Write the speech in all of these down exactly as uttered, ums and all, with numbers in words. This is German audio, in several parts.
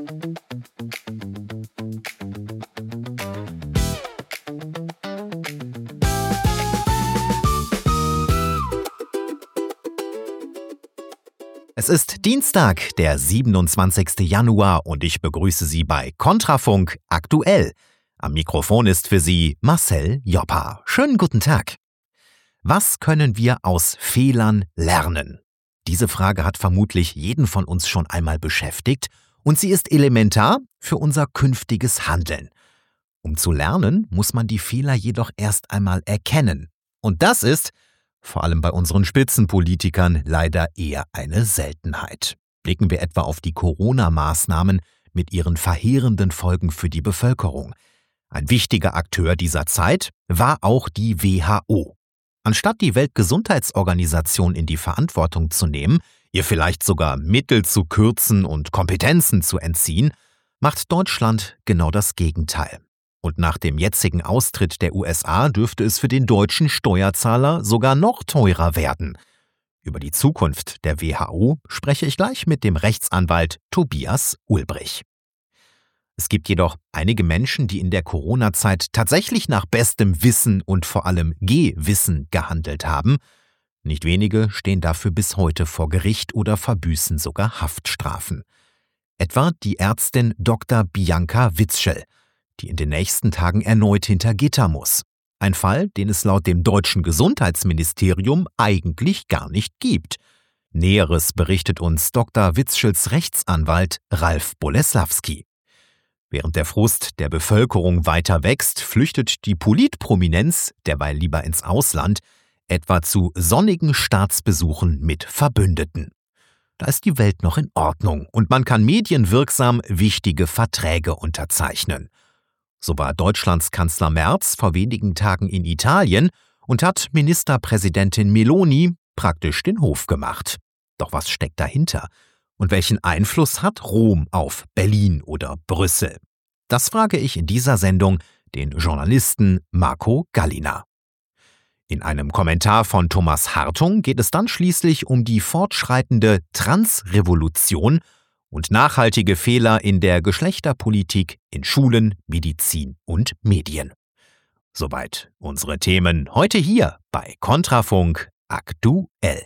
Es ist Dienstag, der siebenundzwanzigsten Januar und ich begrüße Sie bei Kontrafunk aktuell. Am Mikrofon ist für Sie Marcel Joppa. Schönen guten Tag. Was können wir aus Fehlern lernen? Diese Frage hat vermutlich jeden von uns schon einmal beschäftigt und sie ist elementar für unser künftiges Handeln. Um zu lernen, muss man die Fehler jedoch erst einmal erkennen. Und das ist, vor allem bei unseren Spitzenpolitikern, leider eher eine Seltenheit. Blicken wir etwa auf die Corona-Maßnahmen mit ihren verheerenden Folgen für die Bevölkerung. Ein wichtiger Akteur dieser Zeit war auch die W H O. Anstatt die Weltgesundheitsorganisation in die Verantwortung zu nehmen, ihr vielleicht sogar Mittel zu kürzen und Kompetenzen zu entziehen, macht Deutschland genau das Gegenteil. Und nach dem jetzigen Austritt der U S A dürfte es für den deutschen Steuerzahler sogar noch teurer werden. Über die Zukunft der W H O spreche ich gleich mit dem Rechtsanwalt Tobias Ulbrich. Es gibt jedoch einige Menschen, die in der Corona-Zeit tatsächlich nach bestem Wissen und vor allem Gehwissen gehandelt haben. Nicht wenige stehen dafür bis heute vor Gericht oder verbüßen sogar Haftstrafen. Etwa die Ärztin Doktor Bianca Witzschel, die in den nächsten Tagen erneut hinter Gitter muss. Ein Fall, den es laut dem deutschen Gesundheitsministerium eigentlich gar nicht gibt. Näheres berichtet uns Doktor Witzschels Rechtsanwalt Ralf Boleslawski. Während der Frust der Bevölkerung weiter wächst, flüchtet die Politprominenz derweil lieber ins Ausland, etwa zu sonnigen Staatsbesuchen mit Verbündeten. Da ist die Welt noch in Ordnung und man kann medienwirksam wichtige Verträge unterzeichnen. So war Deutschlands Kanzler Merz vor wenigen Tagen in Italien und hat Ministerpräsidentin Meloni praktisch den Hof gemacht. Doch was steckt dahinter? Und welchen Einfluss hat Rom auf Berlin oder Brüssel? Das frage ich in dieser Sendung den Journalisten Marco Gallina. In einem Kommentar von Thomas Hartung geht es dann schließlich um die fortschreitende Transrevolution und nachhaltige Fehler in der Geschlechterpolitik in Schulen, Medizin und Medien. Soweit unsere Themen heute hier bei Kontrafunk aktuell.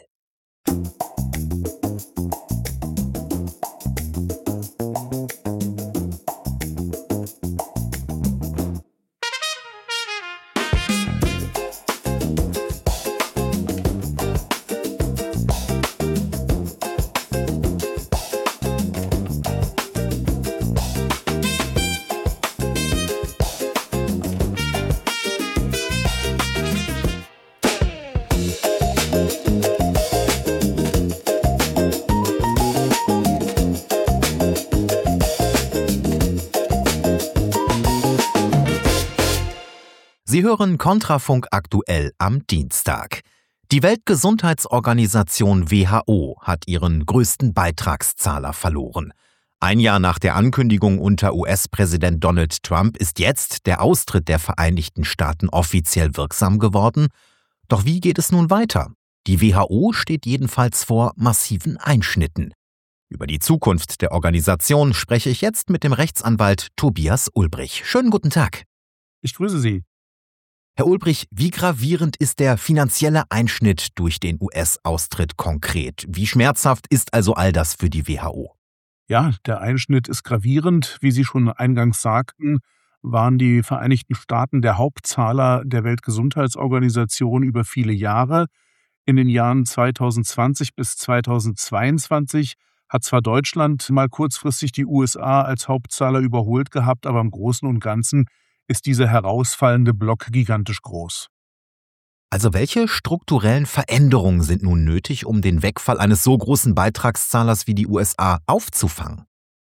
Sie hören Kontrafunk aktuell am Dienstag. Die Weltgesundheitsorganisation W H O hat ihren größten Beitragszahler verloren. Ein Jahr nach der Ankündigung unter U S-Präsident Donald Trump ist jetzt der Austritt der Vereinigten Staaten offiziell wirksam geworden. Doch wie geht es nun weiter? Die W H O steht jedenfalls vor massiven Einschnitten. Über die Zukunft der Organisation spreche ich jetzt mit dem Rechtsanwalt Tobias Ulbrich. Schönen guten Tag. Ich grüße Sie. Herr Ulbrich, wie gravierend ist der finanzielle Einschnitt durch den U S-Austritt konkret? Wie schmerzhaft ist also all das für die W H O? Ja, der Einschnitt ist gravierend. Wie Sie schon eingangs sagten, waren die Vereinigten Staaten der Hauptzahler der Weltgesundheitsorganisation über viele Jahre. In den Jahren zweitausendzwanzig bis zweitausendzweiundzwanzig hat zwar Deutschland mal kurzfristig die U S A als Hauptzahler überholt gehabt, aber im Großen und Ganzen ist dieser herausfallende Block gigantisch groß. Also welche strukturellen Veränderungen sind nun nötig, um den Wegfall eines so großen Beitragszahlers wie die U S A aufzufangen?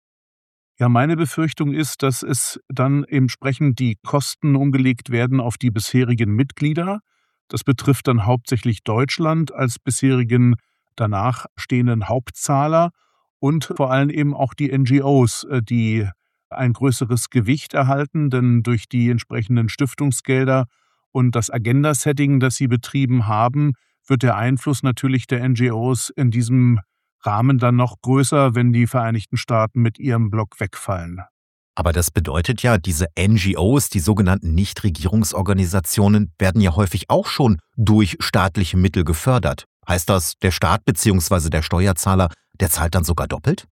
Ja, meine Befürchtung ist, dass es dann entsprechend die Kosten umgelegt werden auf die bisherigen Mitglieder. Das betrifft dann hauptsächlich Deutschland als bisherigen danach stehenden Hauptzahler und vor allem eben auch die N G Os, die ein größeres Gewicht erhalten, denn durch die entsprechenden Stiftungsgelder und das Agenda-Setting, das sie betrieben haben, wird der Einfluss natürlich der N G Os in diesem Rahmen dann noch größer, wenn die Vereinigten Staaten mit ihrem Block wegfallen. Aber das bedeutet ja, diese N G Os, die sogenannten Nichtregierungsorganisationen, werden ja häufig auch schon durch staatliche Mittel gefördert. Heißt das, der Staat bzw. der Steuerzahler, der zahlt dann sogar doppelt?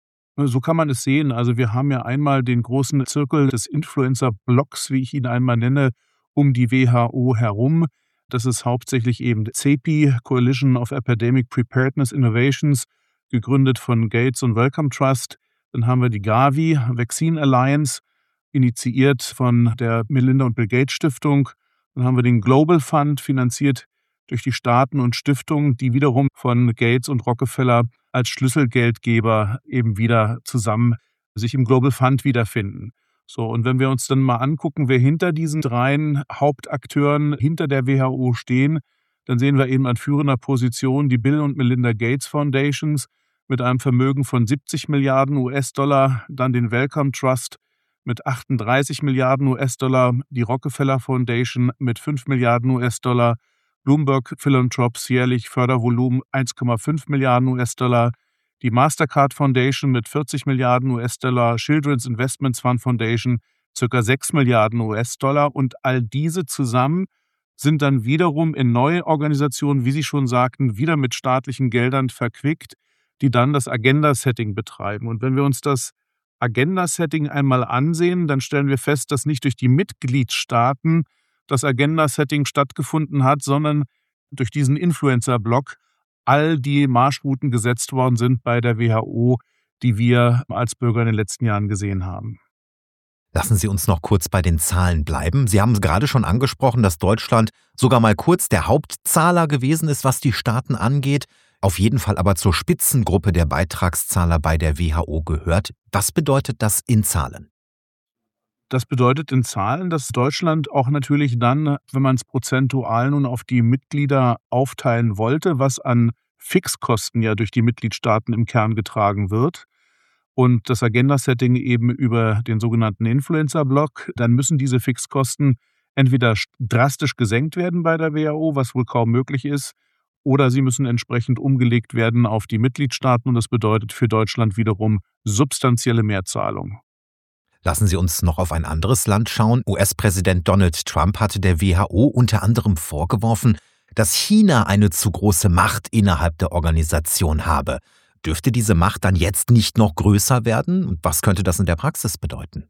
So kann man es sehen. Also wir haben ja einmal den großen Zirkel des Influencer-Blocks, wie ich ihn einmal nenne, um die W H O herum. Das ist hauptsächlich eben C E P I, Coalition of Epidemic Preparedness Innovations, gegründet von Gates und Wellcome Trust. Dann haben wir die Gavi, Vaccine Alliance, initiiert von der Melinda und Bill Gates Stiftung. Dann haben wir den Global Fund, finanziert durch die Staaten und Stiftungen, die wiederum von Gates und Rockefeller als Schlüsselgeldgeber eben wieder zusammen sich im Global Fund wiederfinden. So, und wenn wir uns dann mal angucken, wer hinter diesen dreien Hauptakteuren hinter der W H O stehen, dann sehen wir eben an führender Position die Bill und Melinda Gates Foundations mit einem Vermögen von siebzig Milliarden U S-Dollar, dann den Wellcome Trust mit achtunddreißig Milliarden U S-Dollar, die Rockefeller Foundation mit fünf Milliarden U S-Dollar, Bloomberg Philanthropies jährlich Fördervolumen eins Komma fünf Milliarden U S-Dollar, die Mastercard Foundation mit vierzig Milliarden U S-Dollar, Children's Investments Fund Foundation ca. sechs Milliarden U S-Dollar und all diese zusammen sind dann wiederum in neue Organisationen, wie Sie schon sagten, wieder mit staatlichen Geldern verquickt, die dann das Agenda-Setting betreiben. Und wenn wir uns das Agenda-Setting einmal ansehen, dann stellen wir fest, dass nicht durch die Mitgliedstaaten das Agenda-Setting stattgefunden hat, sondern durch diesen Influencer-Block all die Marschrouten gesetzt worden sind bei der W H O, die wir als Bürger in den letzten Jahren gesehen haben. Lassen Sie uns noch kurz bei den Zahlen bleiben. Sie haben es gerade schon angesprochen, dass Deutschland sogar mal kurz der Hauptzahler gewesen ist, was die Staaten angeht, auf jeden Fall aber zur Spitzengruppe der Beitragszahler bei der W H O gehört. Was bedeutet das in Zahlen? Das bedeutet in Zahlen, dass Deutschland auch natürlich dann, wenn man es prozentual nun auf die Mitglieder aufteilen wollte, was an Fixkosten ja durch die Mitgliedstaaten im Kern getragen wird, und das Agenda-Setting eben über den sogenannten Influencer-Block, dann müssen diese Fixkosten entweder drastisch gesenkt werden bei der W H O, was wohl kaum möglich ist, oder sie müssen entsprechend umgelegt werden auf die Mitgliedstaaten, und das bedeutet für Deutschland wiederum substanzielle Mehrzahlung. Lassen Sie uns noch auf ein anderes Land schauen. U S-Präsident Donald Trump hatte der W H O unter anderem vorgeworfen, dass China eine zu große Macht innerhalb der Organisation habe. Dürfte diese Macht dann jetzt nicht noch größer werden? Und was könnte das in der Praxis bedeuten?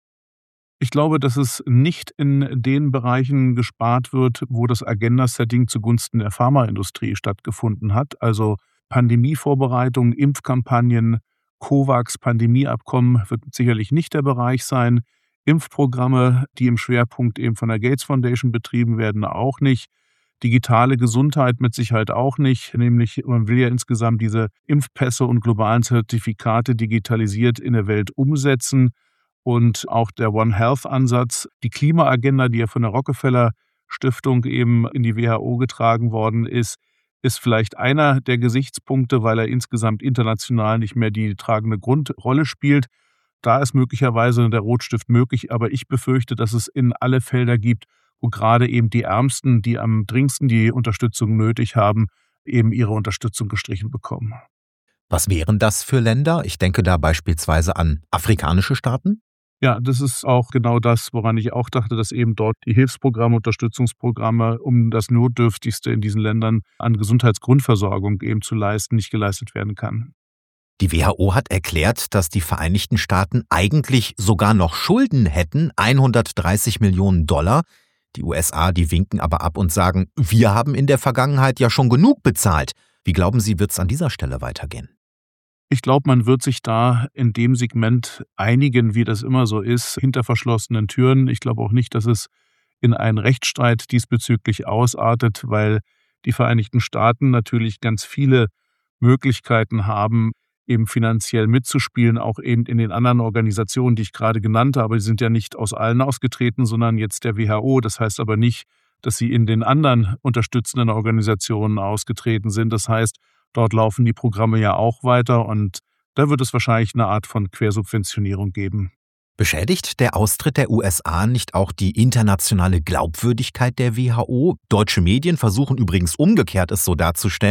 Ich glaube, dass es nicht in den Bereichen gespart wird, wo das Agenda-Setting zugunsten der Pharmaindustrie stattgefunden hat. Also Pandemievorbereitung, Impfkampagnen, COVAX-Pandemieabkommen wird sicherlich nicht der Bereich sein. Impfprogramme, die im Schwerpunkt eben von der Gates Foundation betrieben werden, auch nicht. Digitale Gesundheit mit Sicherheit auch nicht. Nämlich, man will ja insgesamt diese Impfpässe und globalen Zertifikate digitalisiert in der Welt umsetzen. Und auch der One Health-Ansatz, die Klimaagenda, die ja von der Rockefeller Stiftung eben in die W H O getragen worden ist, ist vielleicht einer der Gesichtspunkte, weil er insgesamt international nicht mehr die tragende Grundrolle spielt. Da ist möglicherweise der Rotstift möglich, aber ich befürchte, dass es in alle Felder gibt, wo gerade eben die Ärmsten, die am dringendsten die Unterstützung nötig haben, eben ihre Unterstützung gestrichen bekommen. Was wären das für Länder? Ich denke da beispielsweise an afrikanische Staaten. Ja, das ist auch genau das, woran ich auch dachte, dass eben dort die Hilfsprogramme, Unterstützungsprogramme, um das Notdürftigste in diesen Ländern an Gesundheitsgrundversorgung eben zu leisten, nicht geleistet werden kann. Die W H O hat erklärt, dass die Vereinigten Staaten eigentlich sogar noch Schulden hätten, hundertdreißig Millionen Dollar. Die U S A, die winken aber ab und sagen, wir haben in der Vergangenheit ja schon genug bezahlt. Wie glauben Sie, wird es an dieser Stelle weitergehen? Ich glaube, man wird sich da in dem Segment einigen, wie das immer so ist, hinter verschlossenen Türen. Ich glaube auch nicht, dass es in einen Rechtsstreit diesbezüglich ausartet, weil die Vereinigten Staaten natürlich ganz viele Möglichkeiten haben, eben finanziell mitzuspielen, auch eben in den anderen Organisationen, die ich gerade genannt habe. Die sind ja nicht aus allen ausgetreten, sondern jetzt der W H O. Das heißt aber nicht, dass sie in den anderen unterstützenden Organisationen ausgetreten sind. Das heißt, dort laufen die Programme ja auch weiter und da wird es wahrscheinlich eine Art von Quersubventionierung geben. Beschädigt der Austritt der U S A nicht auch die internationale Glaubwürdigkeit der W H O? Deutsche Medien versuchen übrigens umgekehrt, es so darzustellen,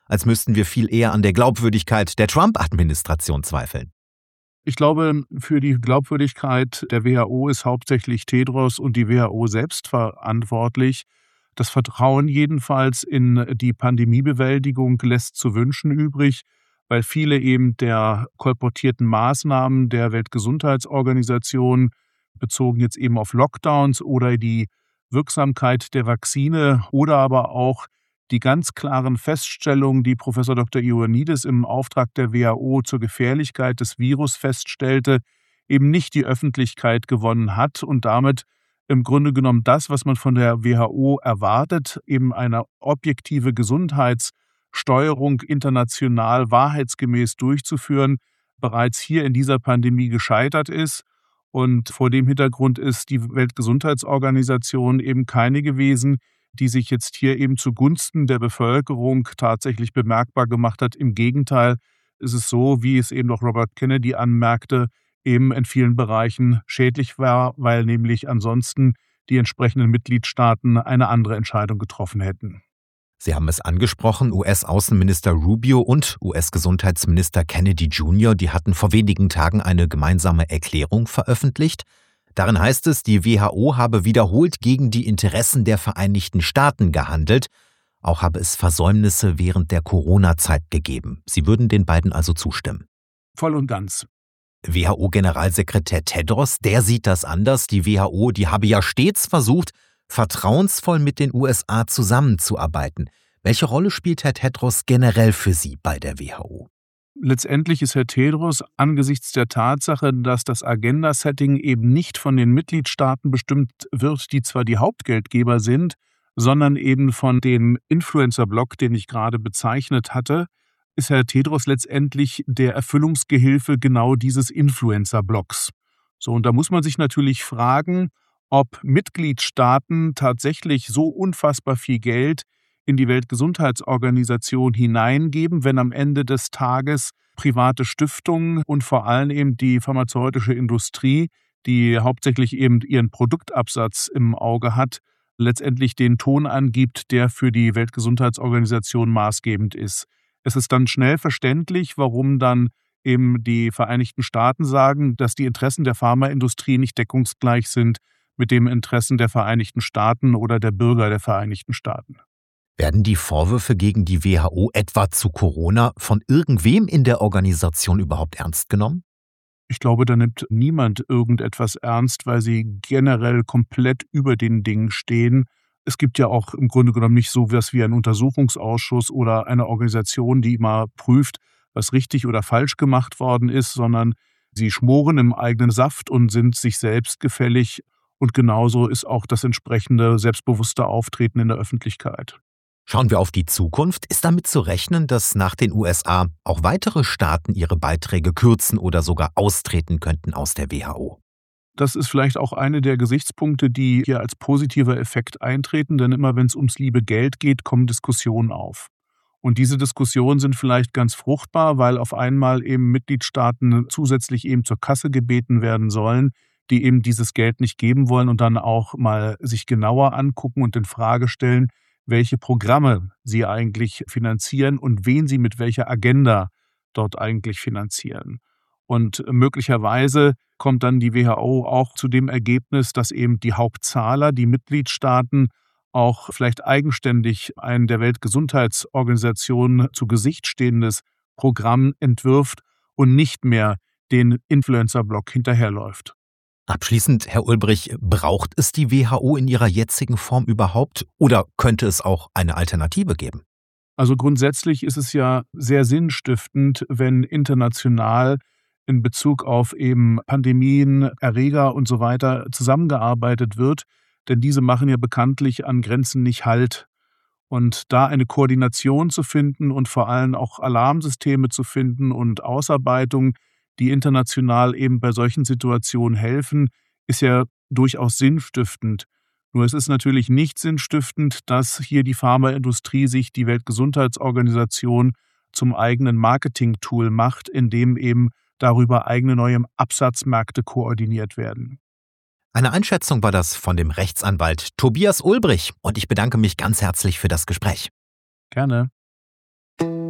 als müssten wir viel eher an der Glaubwürdigkeit der Trump-Administration zweifeln. Ich glaube, für die Glaubwürdigkeit der W H O ist hauptsächlich Tedros und die W H O selbst verantwortlich. Das Vertrauen jedenfalls in die Pandemiebewältigung lässt zu wünschen übrig, weil viele eben der kolportierten Maßnahmen der Weltgesundheitsorganisation, bezogen jetzt eben auf Lockdowns oder die Wirksamkeit der Vakzine oder aber auch die ganz klaren Feststellungen, die Professor Doktor Ioannidis im Auftrag der W H O zur Gefährlichkeit des Virus feststellte, eben nicht die Öffentlichkeit gewonnen hat und damit im Grunde genommen das, was man von der W H O erwartet, eben eine objektive Gesundheitssteuerung international wahrheitsgemäß durchzuführen, bereits hier in dieser Pandemie gescheitert ist. Und vor dem Hintergrund ist die Weltgesundheitsorganisation eben keine gewesen, die sich jetzt hier eben zugunsten der Bevölkerung tatsächlich bemerkbar gemacht hat. Im Gegenteil ist es so, wie es eben auch Robert Kennedy anmerkte, eben in vielen Bereichen schädlich war, weil nämlich ansonsten die entsprechenden Mitgliedstaaten eine andere Entscheidung getroffen hätten. Sie haben es angesprochen, U S-Außenminister Rubio und U S-Gesundheitsminister Kennedy Junior, die hatten vor wenigen Tagen eine gemeinsame Erklärung veröffentlicht. Darin heißt es, die W H O habe wiederholt gegen die Interessen der Vereinigten Staaten gehandelt. Auch habe es Versäumnisse während der Corona-Zeit gegeben. Sie würden den beiden also zustimmen. Voll und ganz. W H O-Generalsekretär Tedros, der sieht das anders. Die W H O, die habe ja stets versucht, vertrauensvoll mit den U S A zusammenzuarbeiten. Welche Rolle spielt Herr Tedros generell für Sie bei der W H O? Letztendlich ist Herr Tedros angesichts der Tatsache, dass das Agenda-Setting eben nicht von den Mitgliedstaaten bestimmt wird, die zwar die Hauptgeldgeber sind, sondern eben von dem Influencer-Block, den ich gerade bezeichnet hatte, ist Herr Tedros letztendlich der Erfüllungsgehilfe genau dieses Influencer-Blocks. So, und da muss man sich natürlich fragen, ob Mitgliedstaaten tatsächlich so unfassbar viel Geld in die Weltgesundheitsorganisation hineingeben, wenn am Ende des Tages private Stiftungen und vor allem eben die pharmazeutische Industrie, die hauptsächlich eben ihren Produktabsatz im Auge hat, letztendlich den Ton angibt, der für die Weltgesundheitsorganisation maßgebend ist. Es ist dann schnell verständlich, warum dann eben die Vereinigten Staaten sagen, dass die Interessen der Pharmaindustrie nicht deckungsgleich sind mit den Interessen der Vereinigten Staaten oder der Bürger der Vereinigten Staaten. Werden die Vorwürfe gegen die W H O etwa zu Corona von irgendwem in der Organisation überhaupt ernst genommen? Ich glaube, da nimmt niemand irgendetwas ernst, weil sie generell komplett über den Dingen stehen. Es gibt ja auch im Grunde genommen nicht so etwas wie einen Untersuchungsausschuss oder eine Organisation, die immer prüft, was richtig oder falsch gemacht worden ist, sondern sie schmoren im eigenen Saft und sind sich selbst gefällig. Und genauso ist auch das entsprechende selbstbewusste Auftreten in der Öffentlichkeit. Schauen wir auf die Zukunft. Ist damit zu rechnen, dass nach den U S A auch weitere Staaten ihre Beiträge kürzen oder sogar austreten könnten aus der W H O? Das ist vielleicht auch eine der Gesichtspunkte, die hier als positiver Effekt eintreten, denn immer wenn es ums liebe Geld geht, kommen Diskussionen auf. Und diese Diskussionen sind vielleicht ganz fruchtbar, weil auf einmal eben Mitgliedstaaten zusätzlich eben zur Kasse gebeten werden sollen, die eben dieses Geld nicht geben wollen und dann auch mal sich genauer angucken und in Frage stellen, welche Programme sie eigentlich finanzieren und wen sie mit welcher Agenda dort eigentlich finanzieren. Und möglicherweise kommt dann die W H O auch zu dem Ergebnis, dass eben die Hauptzahler, die Mitgliedstaaten, auch vielleicht eigenständig ein der Weltgesundheitsorganisation zu Gesicht stehendes Programm entwirft und nicht mehr den Influencer-Block hinterherläuft. Abschließend, Herr Ulbrich, braucht es die W H O in ihrer jetzigen Form überhaupt oder könnte es auch eine Alternative geben? Also grundsätzlich ist es ja sehr sinnstiftend, wenn international in Bezug auf eben Pandemien, Erreger und so weiter zusammengearbeitet wird, denn diese machen ja bekanntlich an Grenzen nicht Halt. Und da eine Koordination zu finden und vor allem auch Alarmsysteme zu finden und Ausarbeitung, die international eben bei solchen Situationen helfen, ist ja durchaus sinnstiftend. Nur es ist natürlich nicht sinnstiftend, dass hier die Pharmaindustrie sich die Weltgesundheitsorganisation zum eigenen Marketing-Tool macht, in dem eben darüber eigene neue Absatzmärkte koordiniert werden. Eine Einschätzung war das von dem Rechtsanwalt Tobias Ulbrich und ich bedanke mich ganz herzlich für das Gespräch. Gerne.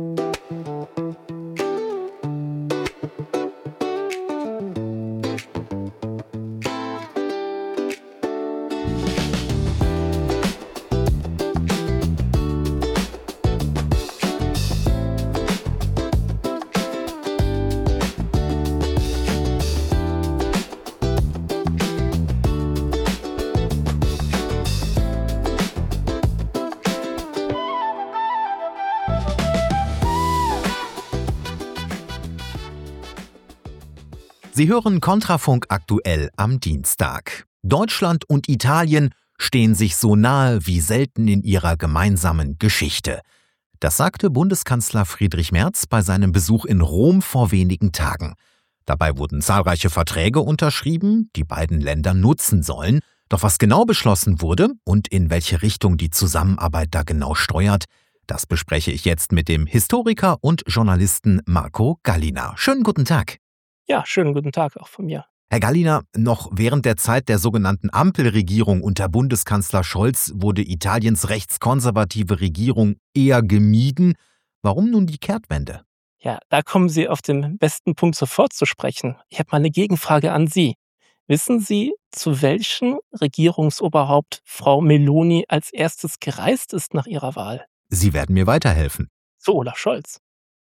Sie hören Kontrafunk aktuell am Dienstag. Deutschland und Italien stehen sich so nahe wie selten in ihrer gemeinsamen Geschichte. Das sagte Bundeskanzler Friedrich Merz bei seinem Besuch in Rom vor wenigen Tagen. Dabei wurden zahlreiche Verträge unterschrieben, die beiden Länder nutzen sollen. Doch was genau beschlossen wurde und in welche Richtung die Zusammenarbeit da genau steuert, das bespreche ich jetzt mit dem Historiker und Journalisten Marco Galliner. Schönen guten Tag. Ja, schönen guten Tag auch von mir. Herr Galliner, noch während der Zeit der sogenannten Ampelregierung unter Bundeskanzler Scholz wurde Italiens rechtskonservative Regierung eher gemieden. Warum nun die Kehrtwende? Ja, da kommen Sie auf den besten Punkt sofort zu sprechen. Ich habe mal eine Gegenfrage an Sie. Wissen Sie, zu welchem Regierungsoberhaupt Frau Meloni als erstes gereist ist nach ihrer Wahl? Sie werden mir weiterhelfen. Zu Olaf Scholz.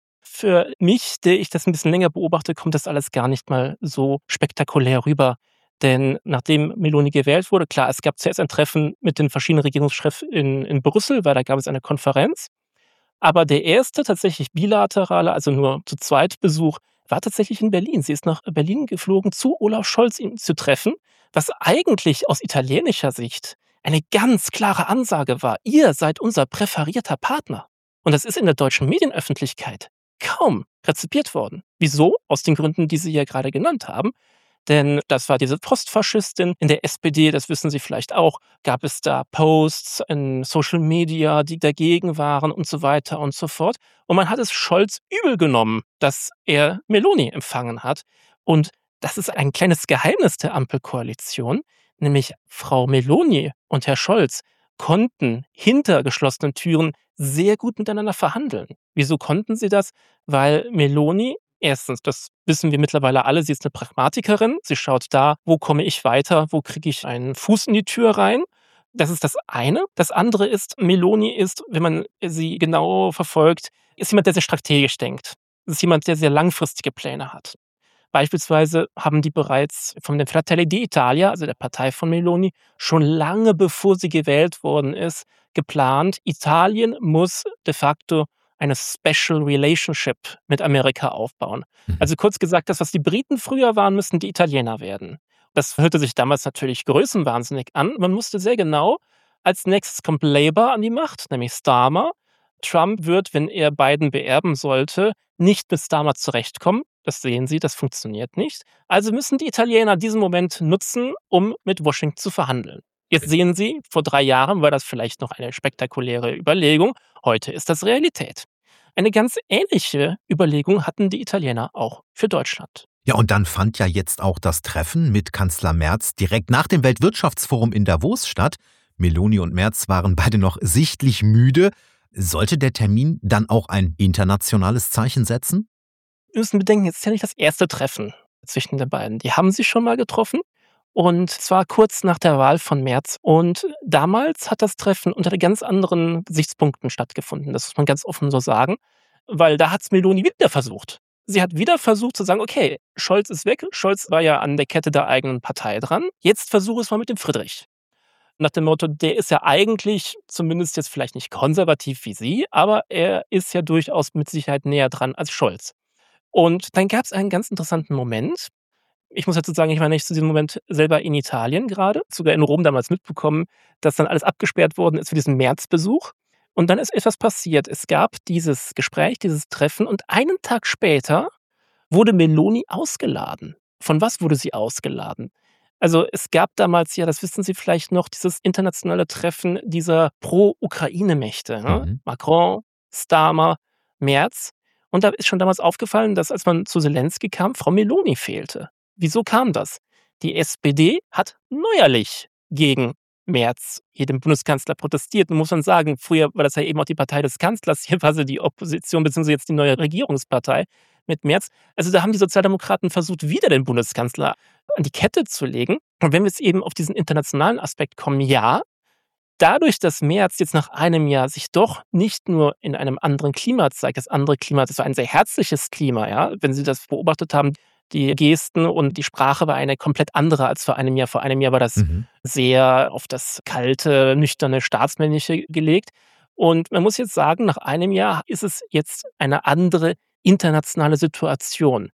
Für mich, der ich das ein bisschen länger beobachte, kommt das alles gar nicht mal so spektakulär rüber. Denn nachdem Meloni gewählt wurde, klar, es gab zuerst ein Treffen mit den verschiedenen Regierungschefs in, in Brüssel, weil da gab es eine Konferenz. Aber der erste tatsächlich bilaterale, also nur zu zweit Besuch, war tatsächlich in Berlin. Sie ist nach Berlin geflogen, zu Olaf Scholz ihn zu treffen, was eigentlich aus italienischer Sicht eine ganz klare Ansage war. Ihr seid unser präferierter Partner. Und das ist in der deutschen Medienöffentlichkeit kaum rezipiert worden. Wieso? Aus den Gründen, die Sie ja gerade genannt haben. Denn das war diese Postfaschistin in der S P D, das wissen Sie vielleicht auch, gab es da Posts in Social Media, die dagegen waren und so weiter und so fort. Und man hat es Scholz übel genommen, dass er Meloni empfangen hat. Und das ist ein kleines Geheimnis der Ampelkoalition, nämlich Frau Meloni und Herr Scholz konnten hinter geschlossenen Türen sehr gut miteinander verhandeln. Wieso konnten sie das? Weil Meloni erstens, das wissen wir mittlerweile alle, sie ist eine Pragmatikerin. Sie schaut da, wo komme ich weiter, wo kriege ich einen Fuß in die Tür rein. Das ist das eine. Das andere ist, Meloni ist, wenn man sie genau verfolgt, ist jemand, der sehr strategisch denkt. Das ist jemand, der sehr langfristige Pläne hat. Beispielsweise haben die bereits von der Fratelli d'Italia, also der Partei von Meloni, schon lange bevor sie gewählt worden ist, geplant, Italien muss de facto eine Special Relationship mit Amerika aufbauen. Mhm. Also kurz gesagt, das, was die Briten früher waren, müssen die Italiener werden. Das hörte sich damals natürlich größenwahnsinnig an. Man wusste sehr genau, als nächstes kommt Labour an die Macht, nämlich Starmer. Trump wird, wenn er Biden beerben sollte, nicht mit Starmer zurechtkommen. Das sehen Sie, das funktioniert nicht. Also müssen die Italiener diesen Moment nutzen, um mit Washington zu verhandeln. Jetzt sehen Sie, vor drei Jahren war das vielleicht noch eine spektakuläre Überlegung. Heute ist das Realität. Eine ganz ähnliche Überlegung hatten die Italiener auch für Deutschland. Ja, und dann fand ja jetzt auch das Treffen mit Kanzler Merz direkt nach dem Weltwirtschaftsforum in Davos statt. Meloni und Merz waren beide noch sichtlich müde. Sollte der Termin dann auch ein internationales Zeichen setzen? Wir müssen bedenken, jetzt ist ja nicht das erste Treffen zwischen den beiden. Die haben sich schon mal getroffen. Und zwar kurz nach der Wahl von Merz. Und damals hat das Treffen unter ganz anderen Gesichtspunkten stattgefunden. Das muss man ganz offen so sagen. Weil da hat es Meloni wieder versucht. Sie hat wieder versucht zu sagen, okay, Scholz ist weg. Scholz war ja an der Kette der eigenen Partei dran. Jetzt versuche es mal mit dem Friedrich. Nach dem Motto, der ist ja eigentlich, zumindest jetzt vielleicht nicht konservativ wie Sie, aber er ist ja durchaus mit Sicherheit näher dran als Scholz. Und dann gab es einen ganz interessanten Moment. Ich muss dazu sagen, ich war nicht zu diesem Moment selber in Italien gerade, sogar in Rom damals mitbekommen, dass dann alles abgesperrt worden ist für diesen Märzbesuch. Und dann ist etwas passiert. Es gab dieses Gespräch, dieses Treffen und einen Tag später wurde Meloni ausgeladen. Von was wurde sie ausgeladen? Also es gab damals ja, das wissen Sie vielleicht noch, dieses internationale Treffen dieser Pro-Ukraine-Mächte. Ne? Mhm. Macron, Starmer, Merz. Und da ist schon damals aufgefallen, dass als man zu Zelensky kam, Frau Meloni fehlte. Wieso kam das? Die S P D hat neuerlich gegen Merz, hier den Bundeskanzler, protestiert. Und muss man sagen, früher war das ja eben auch die Partei des Kanzlers, hier war sie die Opposition, beziehungsweise jetzt die neue Regierungspartei mit Merz. Also da haben die Sozialdemokraten versucht, wieder den Bundeskanzler an die Kette zu legen. Und wenn wir jetzt eben auf diesen internationalen Aspekt kommen, ja, dadurch, dass Merz jetzt nach einem Jahr sich doch nicht nur in einem anderen Klima zeigt, das andere Klima, das war ein sehr herzliches Klima, ja, wenn Sie das beobachtet haben, die Gesten und die Sprache war eine komplett andere als vor einem Jahr. Vor einem Jahr war das Mhm. sehr auf das kalte, nüchterne, staatsmännische gelegt. Und man muss jetzt sagen, nach einem Jahr ist es jetzt eine andere internationale Situation.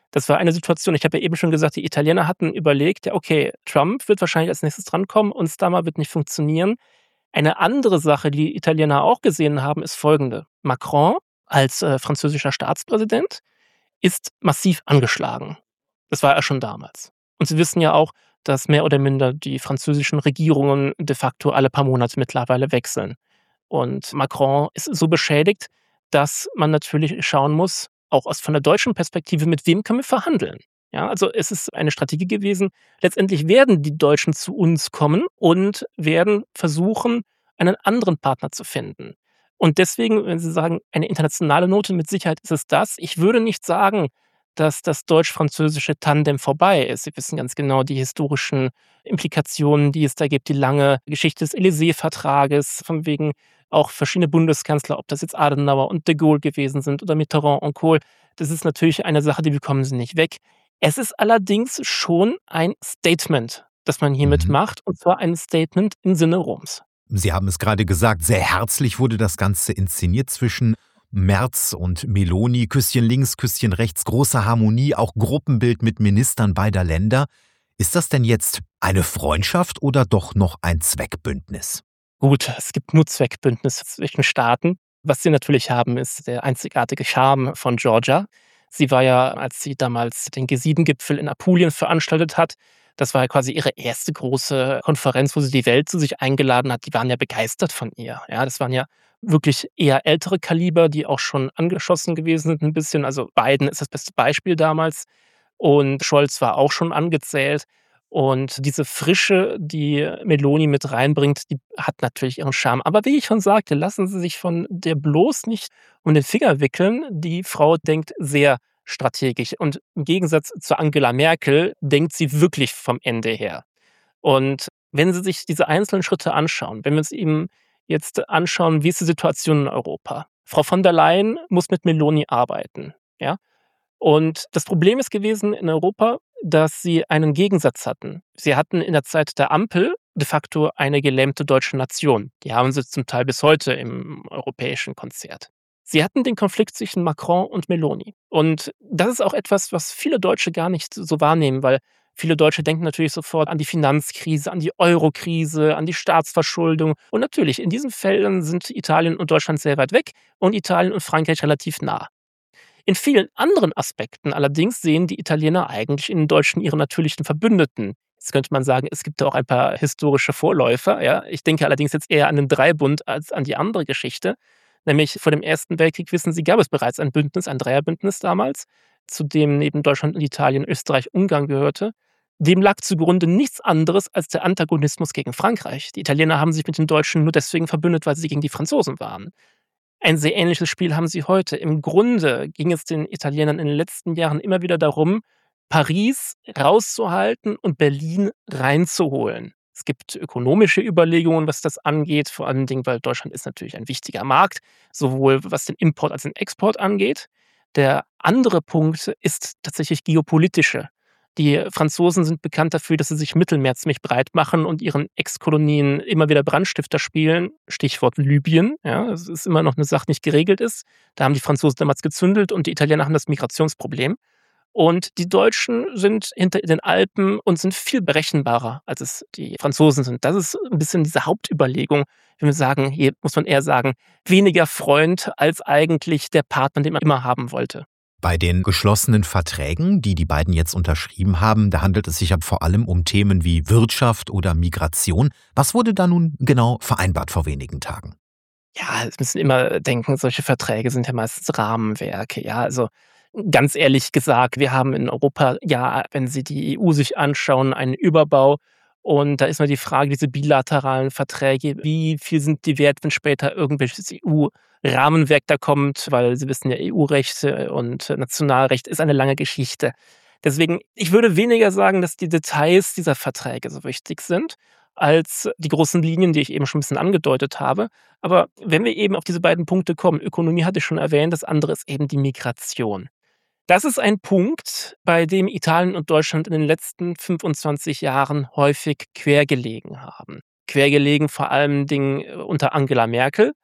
Das war eine Situation, ich habe ja eben schon gesagt, die Italiener hatten überlegt, ja okay, Trump wird wahrscheinlich als nächstes drankommen und Starmer wird nicht funktionieren. Eine andere Sache, die Italiener auch gesehen haben, ist folgende. Macron als äh, französischer Staatspräsident ist massiv angeschlagen. Das war er schon damals. Und Sie wissen ja auch, dass mehr oder minder die französischen Regierungen de facto alle paar Monate mittlerweile wechseln. Und Macron ist so beschädigt, dass man natürlich schauen muss, auch aus von der deutschen Perspektive, mit wem können wir verhandeln? Ja, also es ist eine Strategie gewesen. Letztendlich werden die Deutschen zu uns kommen und werden versuchen, einen anderen Partner zu finden. Und deswegen, wenn Sie sagen, eine internationale Note, mit Sicherheit ist es das. Ich würde nicht sagen, dass das deutsch-französische Tandem vorbei ist. Sie wissen ganz genau die historischen Implikationen, die es da gibt, die lange Geschichte des Élysée-Vertrages, von wegen auch verschiedene Bundeskanzler, ob das jetzt Adenauer und de Gaulle gewesen sind oder Mitterrand und Kohl. Das ist natürlich eine Sache, die bekommen Sie nicht weg. Es ist allerdings schon ein Statement, das man hiermit Mhm. macht, und zwar ein Statement im Sinne Roms. Sie haben es gerade gesagt, sehr herzlich wurde das Ganze inszeniert zwischen Merz und Meloni. Küsschen links, Küsschen rechts, große Harmonie, auch Gruppenbild mit Ministern beider Länder. Ist das denn jetzt eine Freundschaft oder doch noch ein Zweckbündnis? Gut, es gibt nur Zweckbündnisse zwischen Staaten. Was sie natürlich haben, ist der einzigartige Charme von Georgia. Sie war ja, als sie damals den G sieben Gipfel in Apulien veranstaltet hat, das war ja quasi ihre erste große Konferenz, wo sie die Welt zu sich eingeladen hat. Die waren ja begeistert von ihr. Ja, das waren ja wirklich eher ältere Kaliber, die auch schon angeschossen gewesen sind ein bisschen. Also Biden ist das beste Beispiel damals und Scholz war auch schon angezählt. Und diese Frische, die Meloni mit reinbringt, die hat natürlich ihren Charme. Aber wie ich schon sagte, lassen Sie sich von der bloß nicht um den Finger wickeln. Die Frau denkt sehr strategisch. Und im Gegensatz zu Angela Merkel denkt sie wirklich vom Ende her. Und wenn Sie sich diese einzelnen Schritte anschauen, wenn wir uns eben jetzt anschauen, wie ist die Situation in Europa? Frau von der Leyen muss mit Meloni arbeiten. Ja? Und das Problem ist gewesen in Europa, dass sie einen Gegensatz hatten. Sie hatten in der Zeit der Ampel de facto eine gelähmte deutsche Nation. Die haben sie zum Teil bis heute im europäischen Konzert. Sie hatten den Konflikt zwischen Macron und Meloni. Und das ist auch etwas, was viele Deutsche gar nicht so wahrnehmen, weil viele Deutsche denken natürlich sofort an die Finanzkrise, an die Eurokrise, an die Staatsverschuldung. Und natürlich, in diesen Fällen sind Italien und Deutschland sehr weit weg und Italien und Frankreich relativ nah. In vielen anderen Aspekten allerdings sehen die Italiener eigentlich in den Deutschen ihre natürlichen Verbündeten. Jetzt könnte man sagen, es gibt da auch ein paar historische Vorläufer. Ja? Ich denke allerdings jetzt eher an den Dreibund als an die andere Geschichte. Nämlich vor dem Ersten Weltkrieg, wissen Sie, gab es bereits ein Bündnis, ein Dreierbündnis damals, zu dem neben Deutschland und Italien Österreich, Ungarn gehörte. Dem lag zugrunde nichts anderes als der Antagonismus gegen Frankreich. Die Italiener haben sich mit den Deutschen nur deswegen verbündet, weil sie gegen die Franzosen waren. Ein sehr ähnliches Spiel haben sie heute. Im Grunde ging es den Italienern in den letzten Jahren immer wieder darum, Paris rauszuhalten und Berlin reinzuholen. Es gibt ökonomische Überlegungen, was das angeht, vor allen Dingen, weil Deutschland ist natürlich ein wichtiger Markt, sowohl was den Import als den Export angeht. Der andere Punkt ist tatsächlich geopolitische. Die Franzosen sind bekannt dafür, dass sie sich im Mittelmeer ziemlich breit machen und ihren Ex-Kolonien immer wieder Brandstifter spielen. Stichwort Libyen. Ja, es ist immer noch eine Sache, die nicht geregelt ist. Da haben die Franzosen damals gezündelt und die Italiener haben das Migrationsproblem. Und die Deutschen sind hinter den Alpen und sind viel berechenbarer, als es die Franzosen sind. Das ist ein bisschen diese Hauptüberlegung, wenn wir sagen, hier muss man eher sagen, weniger Freund als eigentlich der Partner, den man immer haben wollte. Bei den geschlossenen Verträgen, die die beiden jetzt unterschrieben haben, da handelt es sich ja vor allem um Themen wie Wirtschaft oder Migration. Was wurde da nun genau vereinbart vor wenigen Tagen? Ja, wir müssen immer denken, solche Verträge sind ja meistens Rahmenwerke. Ja, also ganz ehrlich gesagt, wir haben in Europa, ja, wenn Sie die E U sich anschauen, einen Überbau. Und da ist mal die Frage, diese bilateralen Verträge, wie viel sind die wert, wenn später irgendwelches E U-Rahmenwerk da kommt, weil Sie wissen ja, E U-Recht und Nationalrecht ist eine lange Geschichte. Deswegen, ich würde weniger sagen, dass die Details dieser Verträge so wichtig sind, als die großen Linien, die ich eben schon ein bisschen angedeutet habe. Aber wenn wir eben auf diese beiden Punkte kommen, Ökonomie hatte ich schon erwähnt, das andere ist eben die Migration. Das ist ein Punkt, bei dem Italien und Deutschland in den letzten fünfundzwanzig Jahren häufig quergelegen haben. Quergelegen vor allen Dingen unter Angela Merkel,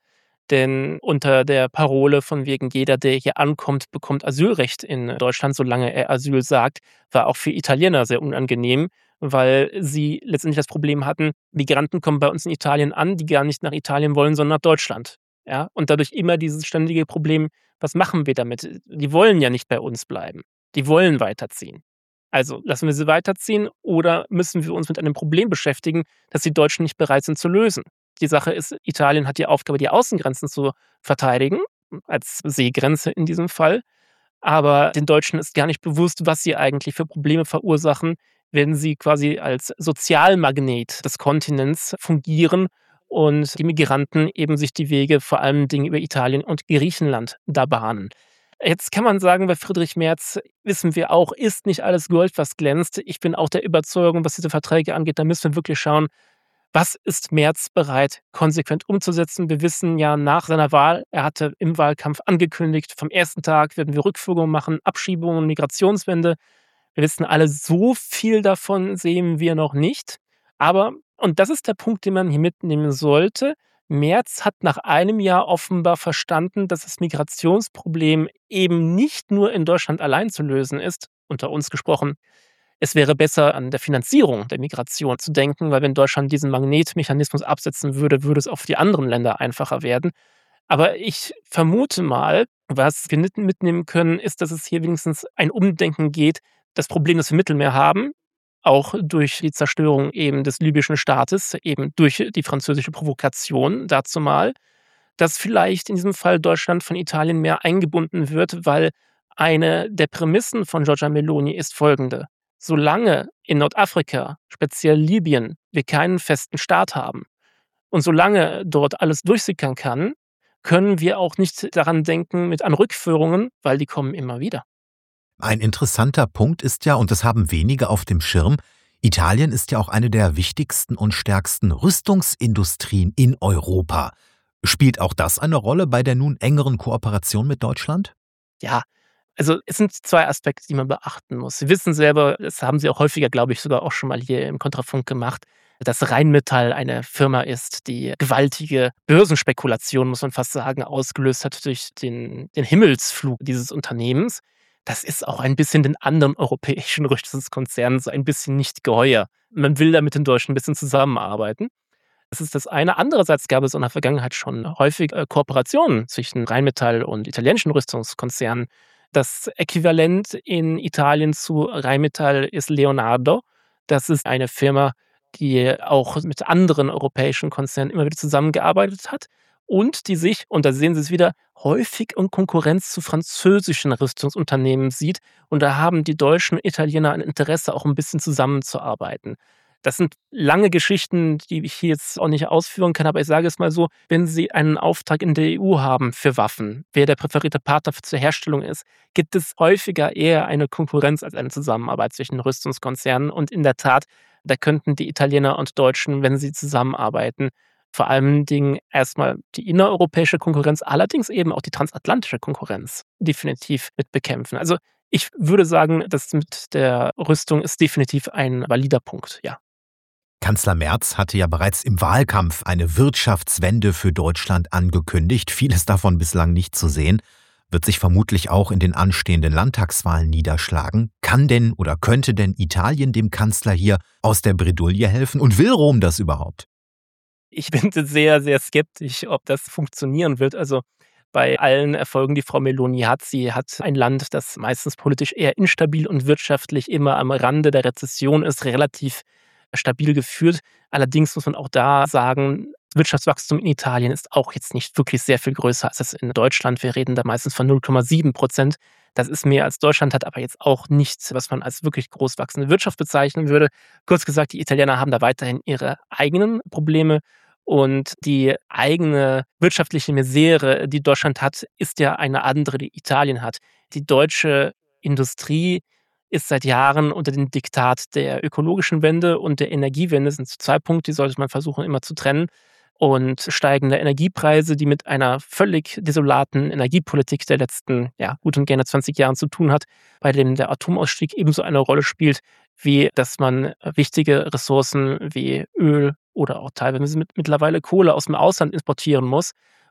Denn unter der Parole von wegen jeder, der hier ankommt, bekommt Asylrecht in Deutschland, solange er Asyl sagt, war auch für Italiener sehr unangenehm, weil sie letztendlich das Problem hatten, Migranten kommen bei uns in Italien an, die gar nicht nach Italien wollen, sondern nach Deutschland. Ja? Und dadurch immer dieses ständige Problem, was machen wir damit? Die wollen ja nicht bei uns bleiben. Die wollen weiterziehen. Also lassen wir sie weiterziehen oder müssen wir uns mit einem Problem beschäftigen, das die Deutschen nicht bereit sind zu lösen? Die Sache ist, Italien hat die Aufgabe, die Außengrenzen zu verteidigen, als Seegrenze in diesem Fall. Aber den Deutschen ist gar nicht bewusst, was sie eigentlich für Probleme verursachen, wenn sie quasi als Sozialmagnet des Kontinents fungieren und die Migranten eben sich die Wege vor allen Dingen über Italien und Griechenland da bahnen. Jetzt kann man sagen, bei Friedrich Merz wissen wir auch, ist nicht alles Gold, was glänzt. Ich bin auch der Überzeugung, was diese Verträge angeht, da müssen wir wirklich schauen, was ist Merz bereit, konsequent umzusetzen? Wir wissen ja nach seiner Wahl, er hatte im Wahlkampf angekündigt, vom ersten Tag werden wir Rückführungen machen, Abschiebungen, Migrationswende. Wir wissen alle, so viel davon sehen wir noch nicht. Aber, und das ist der Punkt, den man hier mitnehmen sollte, Merz hat nach einem Jahr offenbar verstanden, dass das Migrationsproblem eben nicht nur in Deutschland allein zu lösen ist, unter uns gesprochen. Es wäre besser, an der Finanzierung der Migration zu denken, weil wenn Deutschland diesen Magnetmechanismus absetzen würde, würde es auch für die anderen Länder einfacher werden. Aber ich vermute mal, was wir mitnehmen können, ist, dass es hier wenigstens ein Umdenken geht. Das Problem, das wir im Mittelmeer haben, auch durch die Zerstörung eben des libyschen Staates, eben durch die französische Provokation dazu mal, dass vielleicht in diesem Fall Deutschland von Italien mehr eingebunden wird, weil eine der Prämissen von Giorgia Meloni ist folgende. Solange in Nordafrika, speziell Libyen, wir keinen festen Staat haben und solange dort alles durchsickern kann, können wir auch nicht daran denken mit an Rückführungen, weil die kommen immer wieder. Ein interessanter Punkt ist ja, und das haben wenige auf dem Schirm, Italien ist ja auch eine der wichtigsten und stärksten Rüstungsindustrien in Europa. Spielt auch das eine Rolle bei der nun engeren Kooperation mit Deutschland? Ja, also es sind zwei Aspekte, die man beachten muss. Sie wissen selber, das haben Sie auch häufiger, glaube ich, sogar auch schon mal hier im Kontrafunk gemacht, dass Rheinmetall eine Firma ist, die gewaltige Börsenspekulation, muss man fast sagen, ausgelöst hat durch den, den Himmelsflug dieses Unternehmens. Das ist auch ein bisschen den anderen europäischen Rüstungskonzernen so ein bisschen nicht geheuer. Man will da mit den Deutschen ein bisschen zusammenarbeiten. Das ist das eine. Andererseits gab es in der Vergangenheit schon häufig Kooperationen zwischen Rheinmetall und italienischen Rüstungskonzernen. Das Äquivalent in Italien zu Rheinmetall ist Leonardo. Das ist eine Firma, die auch mit anderen europäischen Konzernen immer wieder zusammengearbeitet hat und die sich, und da sehen Sie es wieder, häufig in Konkurrenz zu französischen Rüstungsunternehmen sieht. Und da haben die Deutschen und Italiener ein Interesse, auch ein bisschen zusammenzuarbeiten. Das sind lange Geschichten, die ich hier jetzt auch nicht ausführen kann, aber ich sage es mal so, wenn Sie einen Auftrag in der E U haben für Waffen, wer der präferierte Partner zur Herstellung ist, gibt es häufiger eher eine Konkurrenz als eine Zusammenarbeit zwischen Rüstungskonzernen. Und in der Tat, da könnten die Italiener und Deutschen, wenn sie zusammenarbeiten, vor allen Dingen erstmal die innereuropäische Konkurrenz, allerdings eben auch die transatlantische Konkurrenz definitiv mit bekämpfen. Also ich würde sagen, das mit der Rüstung ist definitiv ein valider Punkt, ja. Kanzler Merz hatte ja bereits im Wahlkampf eine Wirtschaftswende für Deutschland angekündigt. Vieles davon bislang nicht zu sehen. Wird sich vermutlich auch in den anstehenden Landtagswahlen niederschlagen. Kann denn oder könnte denn Italien dem Kanzler hier aus der Bredouille helfen? Und will Rom das überhaupt? Ich bin sehr, sehr skeptisch, ob das funktionieren wird. Also bei allen Erfolgen, die Frau Meloni hat, sie hat ein Land, das meistens politisch eher instabil und wirtschaftlich immer am Rande der Rezession ist, relativ stabil geführt. Allerdings muss man auch da sagen, Wirtschaftswachstum in Italien ist auch jetzt nicht wirklich sehr viel größer als das in Deutschland. Wir reden da meistens von null Komma sieben Prozent. Das ist mehr als Deutschland hat, aber jetzt auch nichts, was man als wirklich groß wachsende Wirtschaft bezeichnen würde. Kurz gesagt, die Italiener haben da weiterhin ihre eigenen Probleme. Und die eigene wirtschaftliche Misere, die Deutschland hat, ist ja eine andere, die Italien hat. Die deutsche Industrie ist seit Jahren unter dem Diktat der ökologischen Wende und der Energiewende. Das sind zwei Punkte, die sollte man versuchen immer zu trennen. Und steigende Energiepreise, die mit einer völlig desolaten Energiepolitik der letzten, ja, gut und gerne zwanzig Jahren zu tun hat, bei dem der Atomausstieg ebenso eine Rolle spielt, wie dass man wichtige Ressourcen wie Öl oder auch teilweise mit, mittlerweile Kohle aus dem Ausland importieren muss.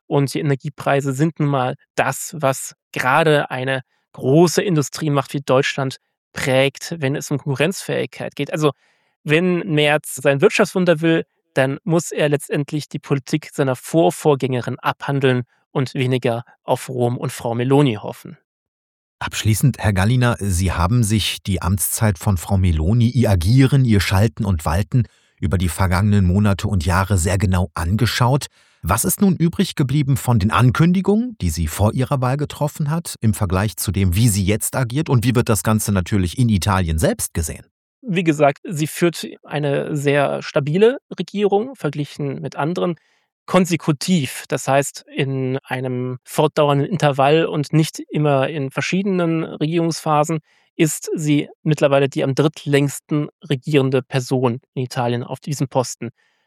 Und die Energiepreise sind nun mal das, was gerade eine große Industriemacht wie Deutschland prägt, wenn es um Konkurrenzfähigkeit geht. Also wenn Merz sein Wirtschaftswunder will, dann muss er letztendlich die Politik seiner Vorvorgängerin abhandeln und weniger auf Rom und Frau Meloni hoffen. Abschließend, Herr Galliner, Sie haben sich die Amtszeit von Frau Meloni, ihr Agieren, ihr Schalten und Walten über die vergangenen Monate und Jahre sehr genau angeschaut. Was ist nun übrig geblieben von den Ankündigungen, die sie vor ihrer Wahl getroffen hat, im Vergleich zu dem, wie sie jetzt agiert? Und wie wird das Ganze natürlich in Italien selbst gesehen? Wie gesagt, sie führt eine sehr stabile Regierung, verglichen mit anderen, konsekutiv, das heißt in einem fortdauernden Intervall und nicht immer in verschiedenen Regierungsphasen, ist sie mittlerweile die am drittlängsten regierende Person in Italien auf diesem Posten.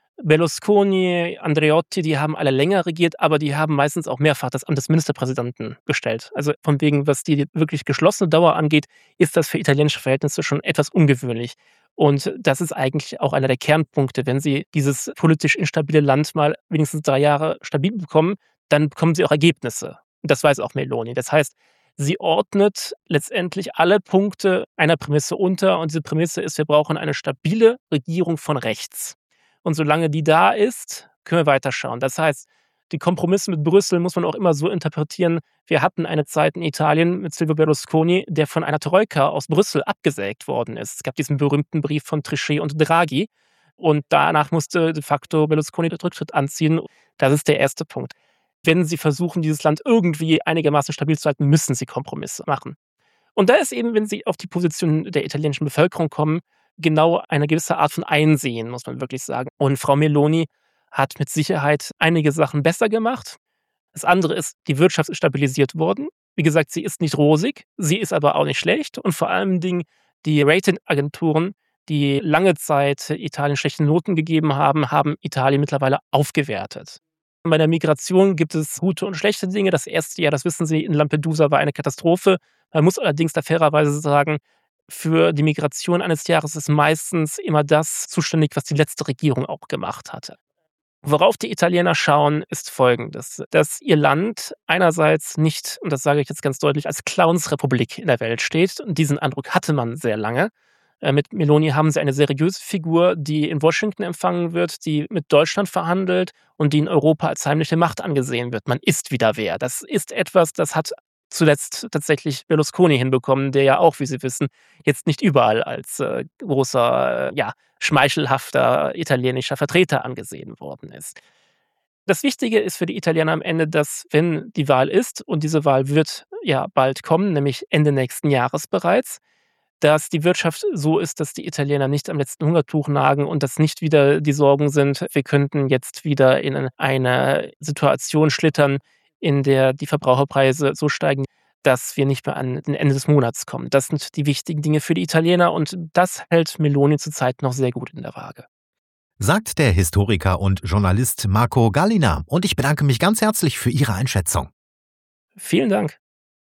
Berlusconi, Andreotti, die haben alle länger regiert, aber die haben meistens auch mehrfach das Amt des Ministerpräsidenten gestellt. Also von wegen, was die wirklich geschlossene Dauer angeht, ist das für italienische Verhältnisse schon etwas ungewöhnlich. Und das ist eigentlich auch einer der Kernpunkte. Wenn Sie dieses politisch instabile Land mal wenigstens drei Jahre stabil bekommen, dann bekommen Sie auch Ergebnisse. Und das weiß auch Meloni. Das heißt, sie ordnet letztendlich alle Punkte einer Prämisse unter. Und diese Prämisse ist, wir brauchen eine stabile Regierung von rechts. Und solange die da ist, können wir weiterschauen. Das heißt, die Kompromisse mit Brüssel muss man auch immer so interpretieren. Wir hatten eine Zeit in Italien mit Silvio Berlusconi, der von einer Troika aus Brüssel abgesägt worden ist. Es gab diesen berühmten Brief von Trichet und Draghi. Und danach musste de facto Berlusconi den Rücktritt anziehen. Das ist der erste Punkt. Wenn Sie versuchen, dieses Land irgendwie einigermaßen stabil zu halten, müssen Sie Kompromisse machen. Und da ist eben, wenn Sie auf die Position der italienischen Bevölkerung kommen, genau eine gewisse Art von Einsehen, muss man wirklich sagen. Und Frau Meloni hat mit Sicherheit einige Sachen besser gemacht. Das andere ist, die Wirtschaft ist stabilisiert worden. Wie gesagt, sie ist nicht rosig, sie ist aber auch nicht schlecht. Und vor allen Dingen die Ratingagenturen, die lange Zeit Italien schlechte Noten gegeben haben, haben Italien mittlerweile aufgewertet. Bei der Migration gibt es gute und schlechte Dinge. Das erste Jahr, das wissen Sie, in Lampedusa war eine Katastrophe. Man muss allerdings da fairerweise sagen, für die Migration eines Jahres ist meistens immer das zuständig, was die letzte Regierung auch gemacht hatte. Worauf die Italiener schauen, ist Folgendes: Dass ihr Land einerseits nicht, und das sage ich jetzt ganz deutlich, als Clownsrepublik in der Welt steht. Und diesen Eindruck hatte man sehr lange. Mit Meloni haben sie eine seriöse Figur, die in Washington empfangen wird, die mit Deutschland verhandelt und die in Europa als heimliche Macht angesehen wird. Man ist wieder wer. Das ist etwas, das hat zuletzt tatsächlich Berlusconi hinbekommen, der ja auch, wie Sie wissen, jetzt nicht überall als äh, großer, äh, ja, schmeichelhafter italienischer Vertreter angesehen worden ist. Das Wichtige ist für die Italiener am Ende, dass, wenn die Wahl ist, und diese Wahl wird ja bald kommen, nämlich Ende nächsten Jahres bereits, dass die Wirtschaft so ist, dass die Italiener nicht am letzten Hungertuch nagen und dass nicht wieder die Sorgen sind, wir könnten jetzt wieder in eine Situation schlittern, in der die Verbraucherpreise so steigen, dass wir nicht mehr an den Ende des Monats kommen. Das sind die wichtigen Dinge für die Italiener und das hält Meloni zurzeit noch sehr gut in der Waage. Sagt der Historiker und Journalist Marco Galliner. Und ich bedanke mich ganz herzlich für Ihre Einschätzung. Vielen Dank.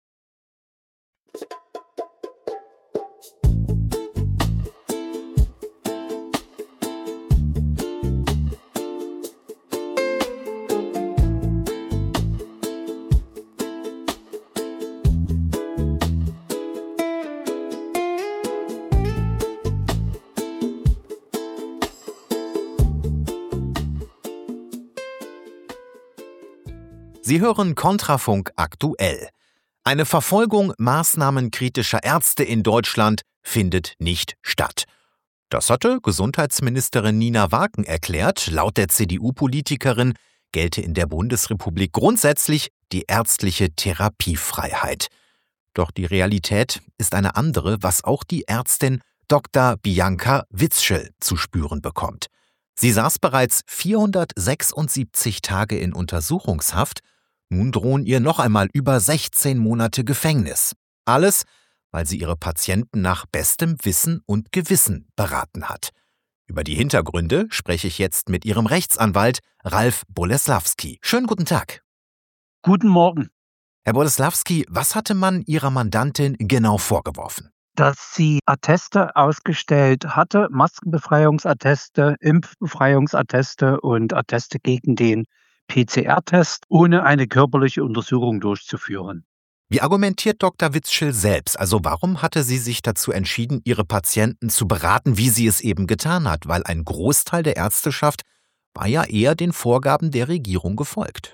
Sie hören Kontrafunk aktuell. Eine Verfolgung maßnahmenkritischer Ärzte in Deutschland findet nicht statt. Das hatte Gesundheitsministerin Nina Waken erklärt. Laut der C D U-Politikerin gelte in der Bundesrepublik grundsätzlich die ärztliche Therapiefreiheit. Doch die Realität ist eine andere, was auch die Ärztin Doktor Bianca Witzschel zu spüren bekommt. Sie saß bereits vierhundertsechsundsiebzig Tage in Untersuchungshaft. Nun drohen ihr noch einmal über sechzehn Monate Gefängnis. Alles, weil sie ihre Patienten nach bestem Wissen und Gewissen beraten hat. Über die Hintergründe spreche ich jetzt mit ihrem Rechtsanwalt Ralf Boleslawski. Schönen guten Tag. Guten Morgen. Herr Boleslawski, was hatte man Ihrer Mandantin genau vorgeworfen? Dass sie Atteste ausgestellt hatte, Maskenbefreiungsatteste, Impfbefreiungsatteste und Atteste gegen den P C R-Test, ohne eine körperliche Untersuchung durchzuführen. Wie argumentiert Doktor Witschel selbst? Also warum hatte sie sich dazu entschieden, ihre Patienten zu beraten, wie sie es eben getan hat? Weil ein Großteil der Ärzteschaft war ja eher den Vorgaben der Regierung gefolgt.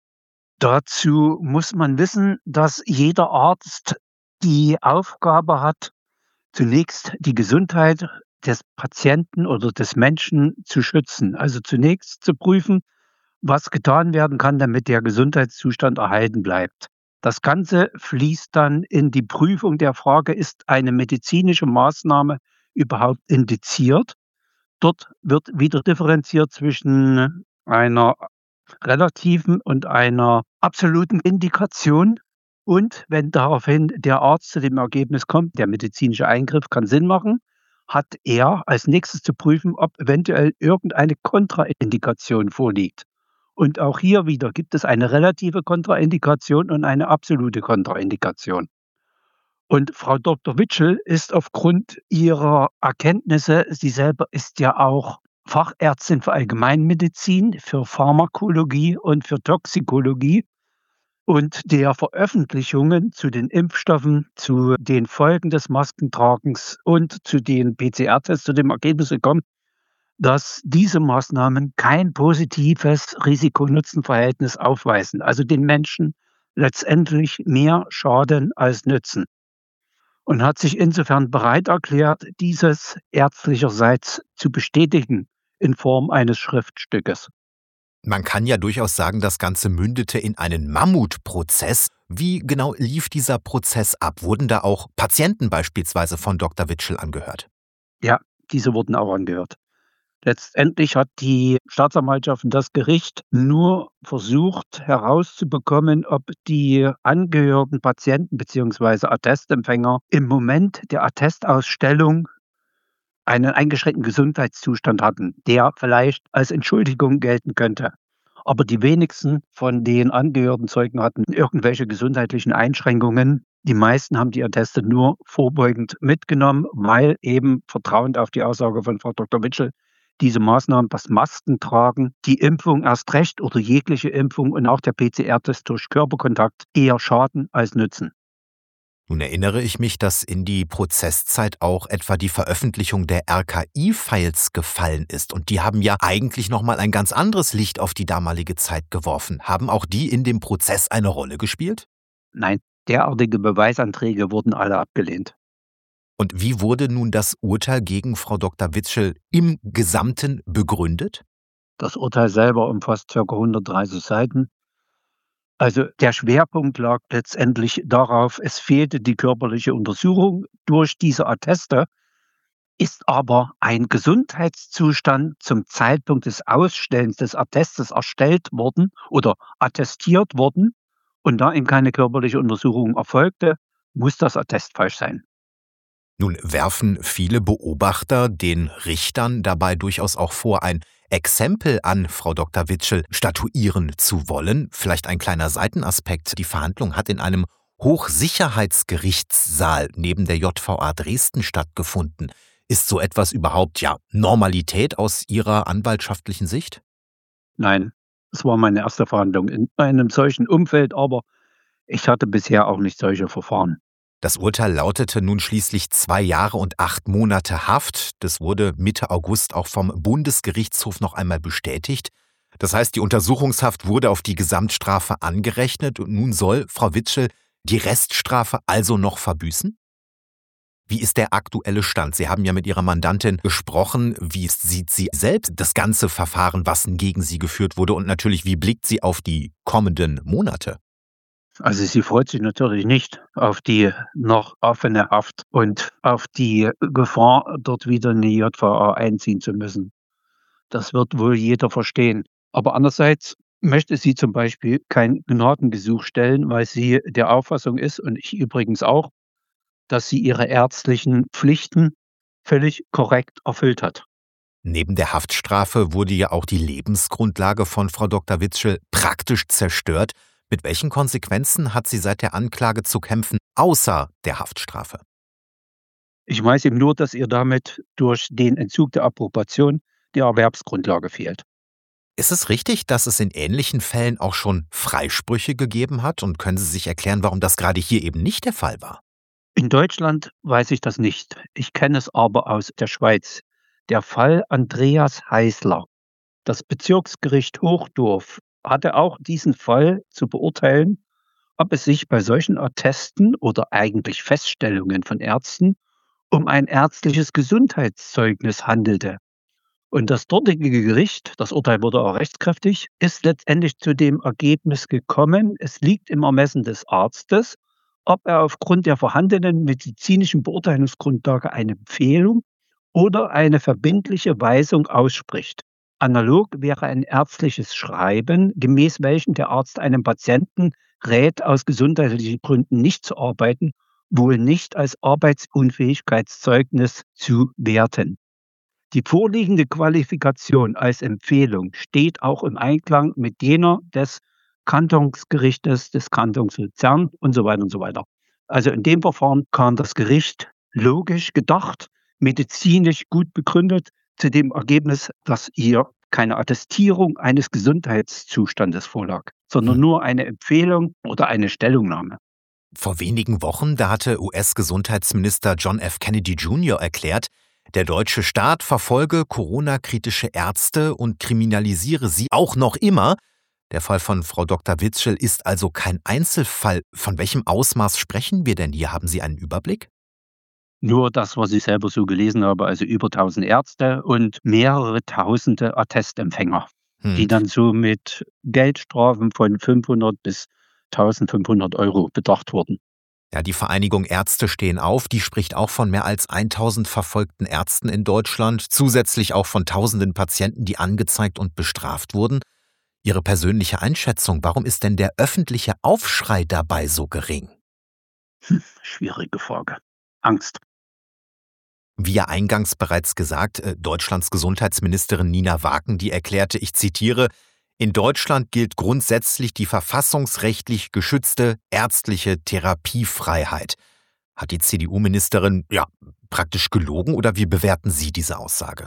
Dazu muss man wissen, dass jeder Arzt die Aufgabe hat, zunächst die Gesundheit des Patienten oder des Menschen zu schützen. Also zunächst zu prüfen, was getan werden kann, damit der Gesundheitszustand erhalten bleibt. Das Ganze fließt dann in die Prüfung der Frage, ist eine medizinische Maßnahme überhaupt indiziert? Dort wird wieder differenziert zwischen einer relativen und einer absoluten Indikation. Und wenn daraufhin der Arzt zu dem Ergebnis kommt, der medizinische Eingriff kann Sinn machen, hat er als nächstes zu prüfen, ob eventuell irgendeine Kontraindikation vorliegt. Und auch hier wieder gibt es eine relative Kontraindikation und eine absolute Kontraindikation. Und Frau Doktor Witschel ist aufgrund ihrer Erkenntnisse, sie selber ist ja auch Fachärztin für Allgemeinmedizin, für Pharmakologie und für Toxikologie, und der Veröffentlichungen zu den Impfstoffen, zu den Folgen des Maskentragens und zu den P C R-Tests zu dem Ergebnis gekommen, dass diese Maßnahmen kein positives Risiko-Nutzen-Verhältnis aufweisen, also den Menschen letztendlich mehr schaden als nützen. Und hat sich insofern bereit erklärt, dieses ärztlicherseits zu bestätigen in Form eines Schriftstückes. Man kann ja durchaus sagen, das Ganze mündete in einen Mammutprozess. Wie genau lief dieser Prozess ab? Wurden da auch Patienten beispielsweise von Doktor Witschel angehört? Ja, diese wurden auch angehört. Letztendlich hat die Staatsanwaltschaft und das Gericht nur versucht herauszubekommen, ob die angehörten Patienten bzw. Attestempfänger im Moment der Attestausstellung einen eingeschränkten Gesundheitszustand hatten, der vielleicht als Entschuldigung gelten könnte. Aber die wenigsten von den angehörten Zeugen hatten irgendwelche gesundheitlichen Einschränkungen. Die meisten haben die Atteste nur vorbeugend mitgenommen, weil eben vertrauend auf die Aussage von Frau Doktor Witschel diese Maßnahmen, das Maskentragen, die Impfung erst recht oder jegliche Impfung und auch der P C R-Test durch Körperkontakt eher schaden als nützen. Nun erinnere ich mich, dass in die Prozesszeit auch etwa die Veröffentlichung der R K I-Files gefallen ist. Und die haben ja eigentlich nochmal ein ganz anderes Licht auf die damalige Zeit geworfen. Haben auch die in dem Prozess eine Rolle gespielt? Nein, derartige Beweisanträge wurden alle abgelehnt. Und wie wurde nun das Urteil gegen Frau Doktor Witschel im Gesamten begründet? Das Urteil selber umfasst ca. hundertdreißig Seiten. Also der Schwerpunkt lag letztendlich darauf, es fehlte die körperliche Untersuchung durch diese Atteste, ist aber ein Gesundheitszustand zum Zeitpunkt des Ausstellens des Attestes erstellt worden oder attestiert worden, und da ihm keine körperliche Untersuchung erfolgte, muss das Attest falsch sein. Nun werfen viele Beobachter den Richtern dabei durchaus auch vor, ein Exempel an Frau Doktor Witschel statuieren zu wollen. Vielleicht ein kleiner Seitenaspekt. Die Verhandlung hat in einem Hochsicherheitsgerichtssaal neben der J V A Dresden stattgefunden. Ist so etwas überhaupt, ja, Normalität aus Ihrer anwaltschaftlichen Sicht? Nein, es war meine erste Verhandlung in einem solchen Umfeld, aber ich hatte bisher auch nicht solche Verfahren. Das Urteil lautete nun schließlich zwei Jahre und acht Monate Haft. Das wurde Mitte August auch vom Bundesgerichtshof noch einmal bestätigt. Das heißt, die Untersuchungshaft wurde auf die Gesamtstrafe angerechnet und nun soll Frau Witschel die Reststrafe also noch verbüßen? Wie ist der aktuelle Stand? Sie haben ja mit Ihrer Mandantin gesprochen. Wie sieht sie selbst das ganze Verfahren, was gegen sie geführt wurde? Und natürlich, wie blickt sie auf die kommenden Monate? Also sie freut sich natürlich nicht auf die noch offene Haft und auf die Gefahr, dort wieder in die J V A einziehen zu müssen. Das wird wohl jeder verstehen. Aber andererseits möchte sie zum Beispiel kein Gnadengesuch stellen, weil sie der Auffassung ist, und ich übrigens auch, dass sie ihre ärztlichen Pflichten völlig korrekt erfüllt hat. Neben der Haftstrafe wurde ja auch die Lebensgrundlage von Frau Doktor Witschel praktisch zerstört. Mit welchen Konsequenzen hat sie seit der Anklage zu kämpfen, außer der Haftstrafe? Ich weiß eben nur, dass ihr damit durch den Entzug der Approbation die Erwerbsgrundlage fehlt. Ist es richtig, dass es in ähnlichen Fällen auch schon Freisprüche gegeben hat? Und können Sie sich erklären, warum das gerade hier eben nicht der Fall war? In Deutschland weiß ich das nicht. Ich kenne es aber aus der Schweiz. Der Fall Andreas Heißler. Das Bezirksgericht Hochdorf hatte auch diesen Fall zu beurteilen, ob es sich bei solchen Attesten oder eigentlich Feststellungen von Ärzten um ein ärztliches Gesundheitszeugnis handelte. Und das dortige Gericht, das Urteil wurde auch rechtskräftig, ist letztendlich zu dem Ergebnis gekommen, es liegt im Ermessen des Arztes, ob er aufgrund der vorhandenen medizinischen Beurteilungsgrundlage eine Empfehlung oder eine verbindliche Weisung ausspricht. Analog wäre ein ärztliches Schreiben, gemäß welchem der Arzt einem Patienten rät, aus gesundheitlichen Gründen nicht zu arbeiten, wohl nicht als Arbeitsunfähigkeitszeugnis zu werten. Die vorliegende Qualifikation als Empfehlung steht auch im Einklang mit jener des Kantonsgerichtes, des Kantons Luzern und so weiter und so weiter. Also in dem Verfahren kam das Gericht logisch gedacht, medizinisch gut begründet zu dem Ergebnis, dass hier keine Attestierung eines Gesundheitszustandes vorlag, sondern nur eine Empfehlung oder eine Stellungnahme. Vor wenigen Wochen, da hatte U S-Gesundheitsminister John F. Kennedy Junior erklärt, der deutsche Staat verfolge Corona-kritische Ärzte und kriminalisiere sie auch noch immer. Der Fall von Frau Doktor Witschel ist also kein Einzelfall. Von welchem Ausmaß sprechen wir denn hier? Haben Sie einen Überblick? Nur das, was ich selber so gelesen habe, also über tausend Ärzte und mehrere tausende Attestempfänger, hm. die dann so mit Geldstrafen von fünfhundert bis eintausendfünfhundert Euro bedacht wurden. Ja, die Vereinigung Ärzte stehen auf, die spricht auch von mehr als tausend verfolgten Ärzten in Deutschland, zusätzlich auch von tausenden Patienten, die angezeigt und bestraft wurden. Ihre persönliche Einschätzung, warum ist denn der öffentliche Aufschrei dabei so gering? Hm, schwierige Frage. Angst. Wie ja eingangs bereits gesagt, Deutschlands Gesundheitsministerin Nina Waken, die erklärte, ich zitiere, in Deutschland gilt grundsätzlich die verfassungsrechtlich geschützte ärztliche Therapiefreiheit. Hat die C D U-Ministerin ja praktisch gelogen oder wie bewerten Sie diese Aussage?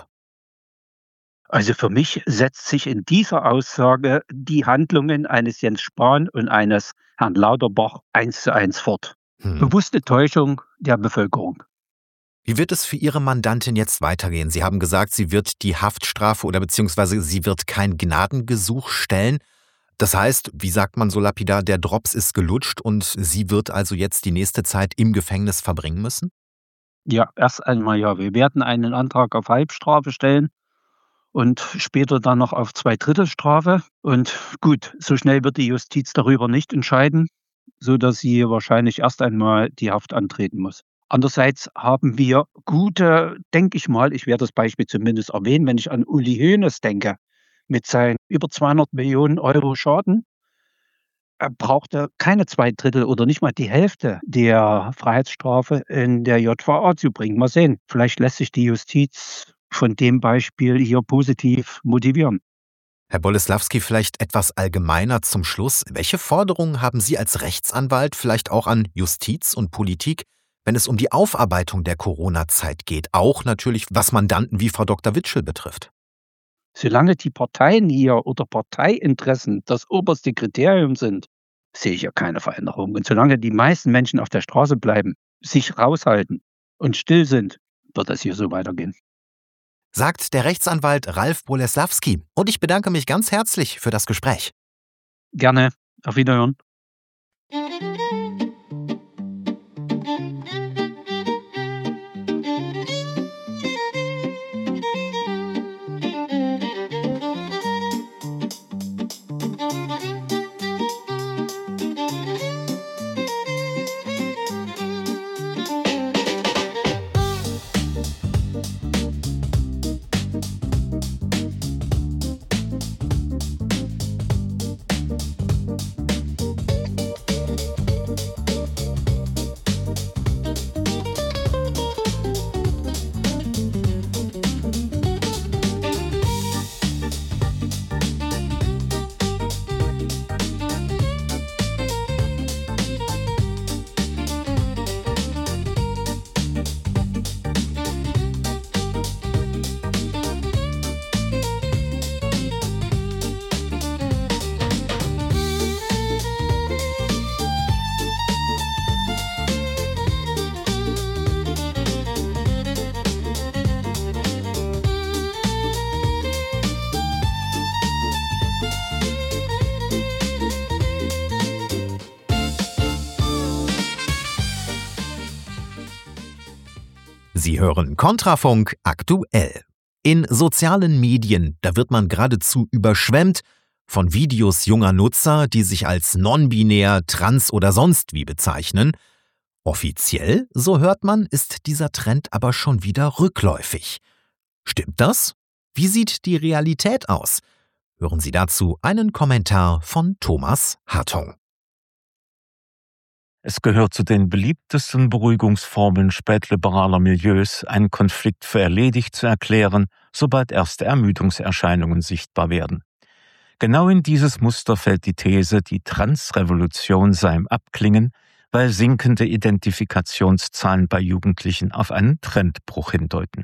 Also für mich setzt sich in dieser Aussage die Handlungen eines Jens Spahn und eines Herrn Lauterbach eins zu eins fort. Hm. Bewusste Täuschung der Bevölkerung. Wie wird es für Ihre Mandantin jetzt weitergehen? Sie haben gesagt, sie wird die Haftstrafe oder beziehungsweise sie wird kein Gnadengesuch stellen. Das heißt, wie sagt man so lapidar, der Drops ist gelutscht und sie wird also jetzt die nächste Zeit im Gefängnis verbringen müssen? Ja, erst einmal ja. Wir werden einen Antrag auf Halbstrafe stellen und später dann noch auf Zweidrittelstrafe. Und gut, so schnell wird die Justiz darüber nicht entscheiden, sodass sie wahrscheinlich erst einmal die Haft antreten muss. Andererseits haben wir gute, denke ich mal, ich werde das Beispiel zumindest erwähnen, wenn ich an Uli Hoeneß denke, mit seinen über zweihundert Millionen Euro Schaden, er brauchte keine zwei Drittel oder nicht mal die Hälfte der Freiheitsstrafe in der J V A zu bringen. Mal sehen, vielleicht lässt sich die Justiz von dem Beispiel hier positiv motivieren. Herr Boleslawski, vielleicht etwas allgemeiner zum Schluss. Welche Forderungen haben Sie als Rechtsanwalt vielleicht auch an Justiz und Politik, wenn es um die Aufarbeitung der Corona-Zeit geht, auch natürlich was Mandanten wie Frau Doktor Witschel betrifft? Solange die Parteien hier oder Parteiinteressen das oberste Kriterium sind, sehe ich ja keine Veränderung. Und solange die meisten Menschen auf der Straße bleiben, sich raushalten und still sind, wird es hier so weitergehen. Sagt der Rechtsanwalt Ralf Boleslawski. Und ich bedanke mich ganz herzlich für das Gespräch. Gerne. Auf Wiederhören. Sie hören Kontrafunk aktuell. In sozialen Medien, da wird man geradezu überschwemmt von Videos junger Nutzer, die sich als non-binär, trans oder sonst wie bezeichnen. Offiziell, so hört man, ist dieser Trend aber schon wieder rückläufig. Stimmt das? Wie sieht die Realität aus? Hören Sie dazu einen Kommentar von Thomas Hartung. Es gehört zu den beliebtesten Beruhigungsformeln spätliberaler Milieus, einen Konflikt für erledigt zu erklären, sobald erste Ermüdungserscheinungen sichtbar werden. Genau in dieses Muster fällt die These, die Transrevolution sei im Abklingen, weil sinkende Identifikationszahlen bei Jugendlichen auf einen Trendbruch hindeuten.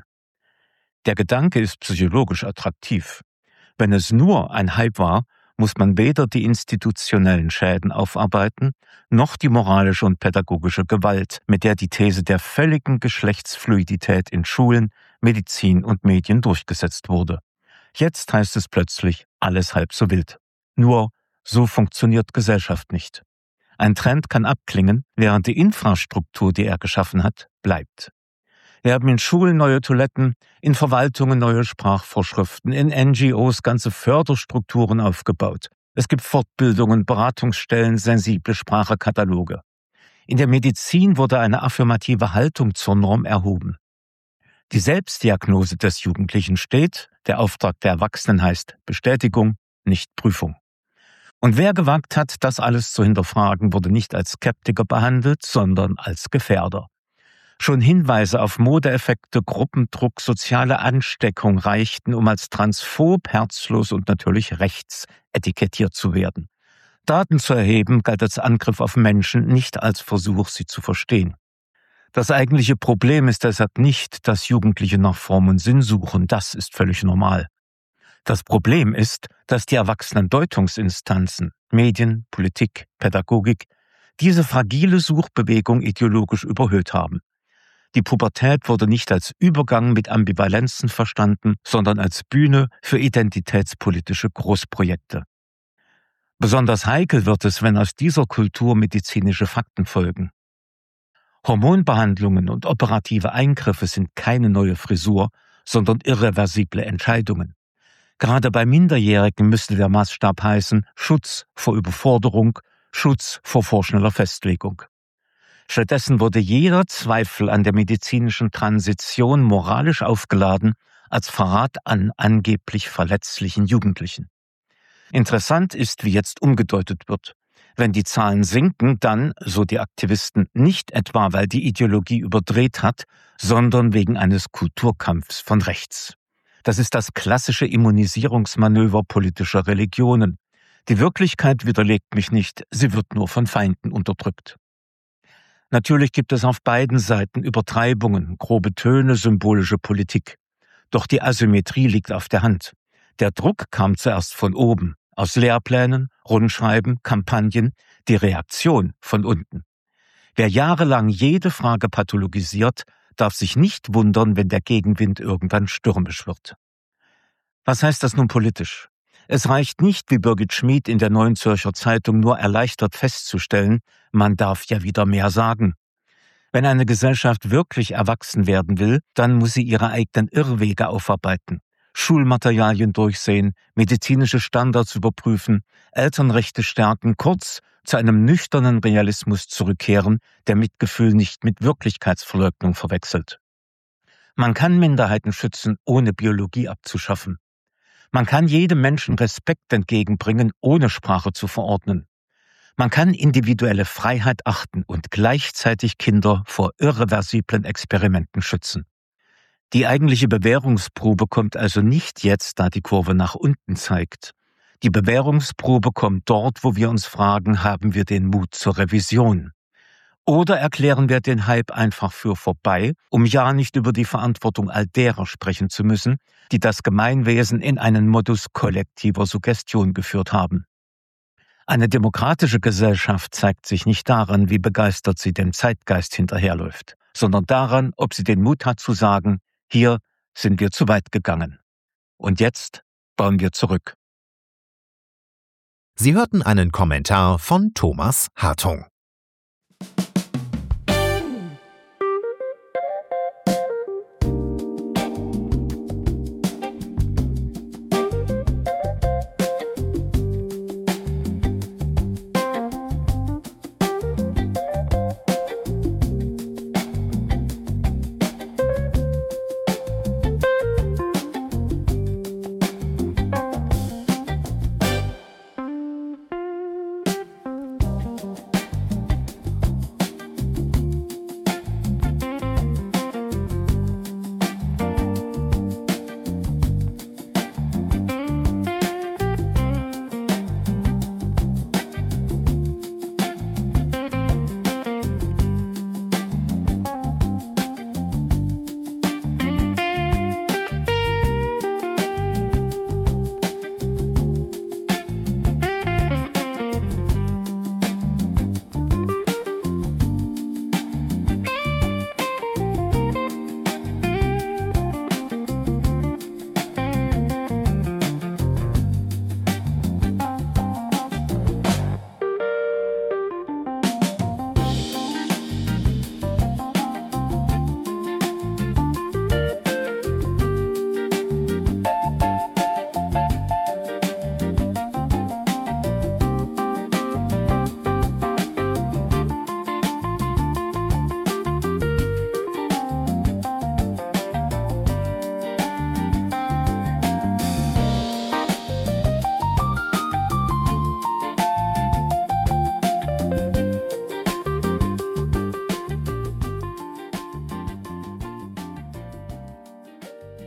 Der Gedanke ist psychologisch attraktiv. Wenn es nur ein Hype war, muss man weder die institutionellen Schäden aufarbeiten, noch die moralische und pädagogische Gewalt, mit der die These der völligen Geschlechtsfluidität in Schulen, Medizin und Medien durchgesetzt wurde. Jetzt heißt es plötzlich, alles halb so wild. Nur, so funktioniert Gesellschaft nicht. Ein Trend kann abklingen, während die Infrastruktur, die er geschaffen hat, bleibt. Wir haben in Schulen neue Toiletten, in Verwaltungen neue Sprachvorschriften, in N G Os ganze Förderstrukturen aufgebaut. Es gibt Fortbildungen, Beratungsstellen, sensible Sprachekataloge. In der Medizin wurde eine affirmative Haltung zur Norm erhoben. Die Selbstdiagnose des Jugendlichen steht, der Auftrag der Erwachsenen heißt Bestätigung, nicht Prüfung. Und wer gewagt hat, das alles zu hinterfragen, wurde nicht als Skeptiker behandelt, sondern als Gefährder. Schon Hinweise auf Modeeffekte, Gruppendruck, soziale Ansteckung reichten, um als transphob, herzlos und natürlich rechts etikettiert zu werden. Daten zu erheben galt als Angriff auf Menschen, nicht als Versuch, sie zu verstehen. Das eigentliche Problem ist deshalb nicht, dass Jugendliche nach Form und Sinn suchen, das ist völlig normal. Das Problem ist, dass die erwachsenen Deutungsinstanzen, Medien, Politik, Pädagogik, diese fragile Suchbewegung ideologisch überhöht haben. Die Pubertät wurde nicht als Übergang mit Ambivalenzen verstanden, sondern als Bühne für identitätspolitische Großprojekte. Besonders heikel wird es, wenn aus dieser Kultur medizinische Fakten folgen. Hormonbehandlungen und operative Eingriffe sind keine neue Frisur, sondern irreversible Entscheidungen. Gerade bei Minderjährigen müsste der Maßstab heißen Schutz vor Überforderung, Schutz vor vorschneller Festlegung. Stattdessen wurde jeder Zweifel an der medizinischen Transition moralisch aufgeladen als Verrat an angeblich verletzlichen Jugendlichen. Interessant ist, wie jetzt umgedeutet wird. Wenn die Zahlen sinken, dann, so die Aktivisten, nicht etwa, weil die Ideologie überdreht hat, sondern wegen eines Kulturkampfs von rechts. Das ist das klassische Immunisierungsmanöver politischer Religionen. Die Wirklichkeit widerlegt mich nicht, sie wird nur von Feinden unterdrückt. Natürlich gibt es auf beiden Seiten Übertreibungen, grobe Töne, symbolische Politik. Doch die Asymmetrie liegt auf der Hand. Der Druck kam zuerst von oben, aus Lehrplänen, Rundschreiben, Kampagnen, die Reaktion von unten. Wer jahrelang jede Frage pathologisiert, darf sich nicht wundern, wenn der Gegenwind irgendwann stürmisch wird. Was heißt das nun politisch? Es reicht nicht, wie Birgit Schmid in der Neuen Zürcher Zeitung nur erleichtert festzustellen, man darf ja wieder mehr sagen. Wenn eine Gesellschaft wirklich erwachsen werden will, dann muss sie ihre eigenen Irrwege aufarbeiten, Schulmaterialien durchsehen, medizinische Standards überprüfen, Elternrechte stärken, kurz zu einem nüchternen Realismus zurückkehren, der Mitgefühl nicht mit Wirklichkeitsverleugnung verwechselt. Man kann Minderheiten schützen, ohne Biologie abzuschaffen. Man kann jedem Menschen Respekt entgegenbringen, ohne Sprache zu verordnen. Man kann individuelle Freiheit achten und gleichzeitig Kinder vor irreversiblen Experimenten schützen. Die eigentliche Bewährungsprobe kommt also nicht jetzt, da die Kurve nach unten zeigt. Die Bewährungsprobe kommt dort, wo wir uns fragen, haben wir den Mut zur Revision? Oder erklären wir den Hype einfach für vorbei, um ja nicht über die Verantwortung all derer sprechen zu müssen, die das Gemeinwesen in einen Modus kollektiver Suggestion geführt haben. Eine demokratische Gesellschaft zeigt sich nicht daran, wie begeistert sie dem Zeitgeist hinterherläuft, sondern daran, ob sie den Mut hat zu sagen, hier sind wir zu weit gegangen. Und jetzt bauen wir zurück. Sie hörten einen Kommentar von Thomas Hartung.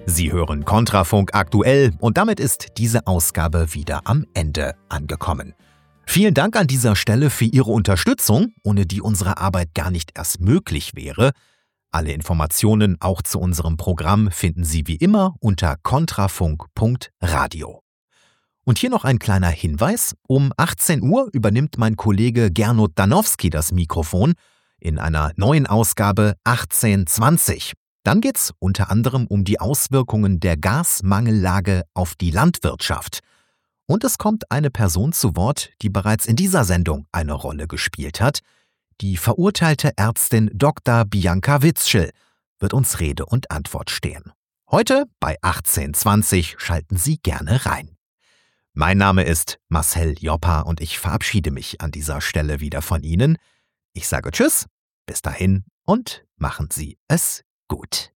Sie hören Kontrafunk aktuell und damit ist diese Ausgabe wieder am Ende angekommen. Vielen Dank an dieser Stelle für Ihre Unterstützung, ohne die unsere Arbeit gar nicht erst möglich wäre. Alle Informationen auch zu unserem Programm finden Sie wie immer unter kontrafunk punkt radio. Und hier noch ein kleiner Hinweis. Um achtzehn Uhr übernimmt mein Kollege Gernot Danowski das Mikrofon in einer neuen Ausgabe achtzehn zwanzig. Dann geht's unter anderem um die Auswirkungen der Gasmangellage auf die Landwirtschaft. Und es kommt eine Person zu Wort, die bereits in dieser Sendung eine Rolle gespielt hat. Die verurteilte Ärztin Doktor Bianca Witzschel wird uns Rede und Antwort stehen. Heute bei achtzehn zwanzig schalten Sie gerne rein. Mein Name ist Marcel Joppa und ich verabschiede mich an dieser Stelle wieder von Ihnen. Ich sage Tschüss, bis dahin und machen Sie es gut.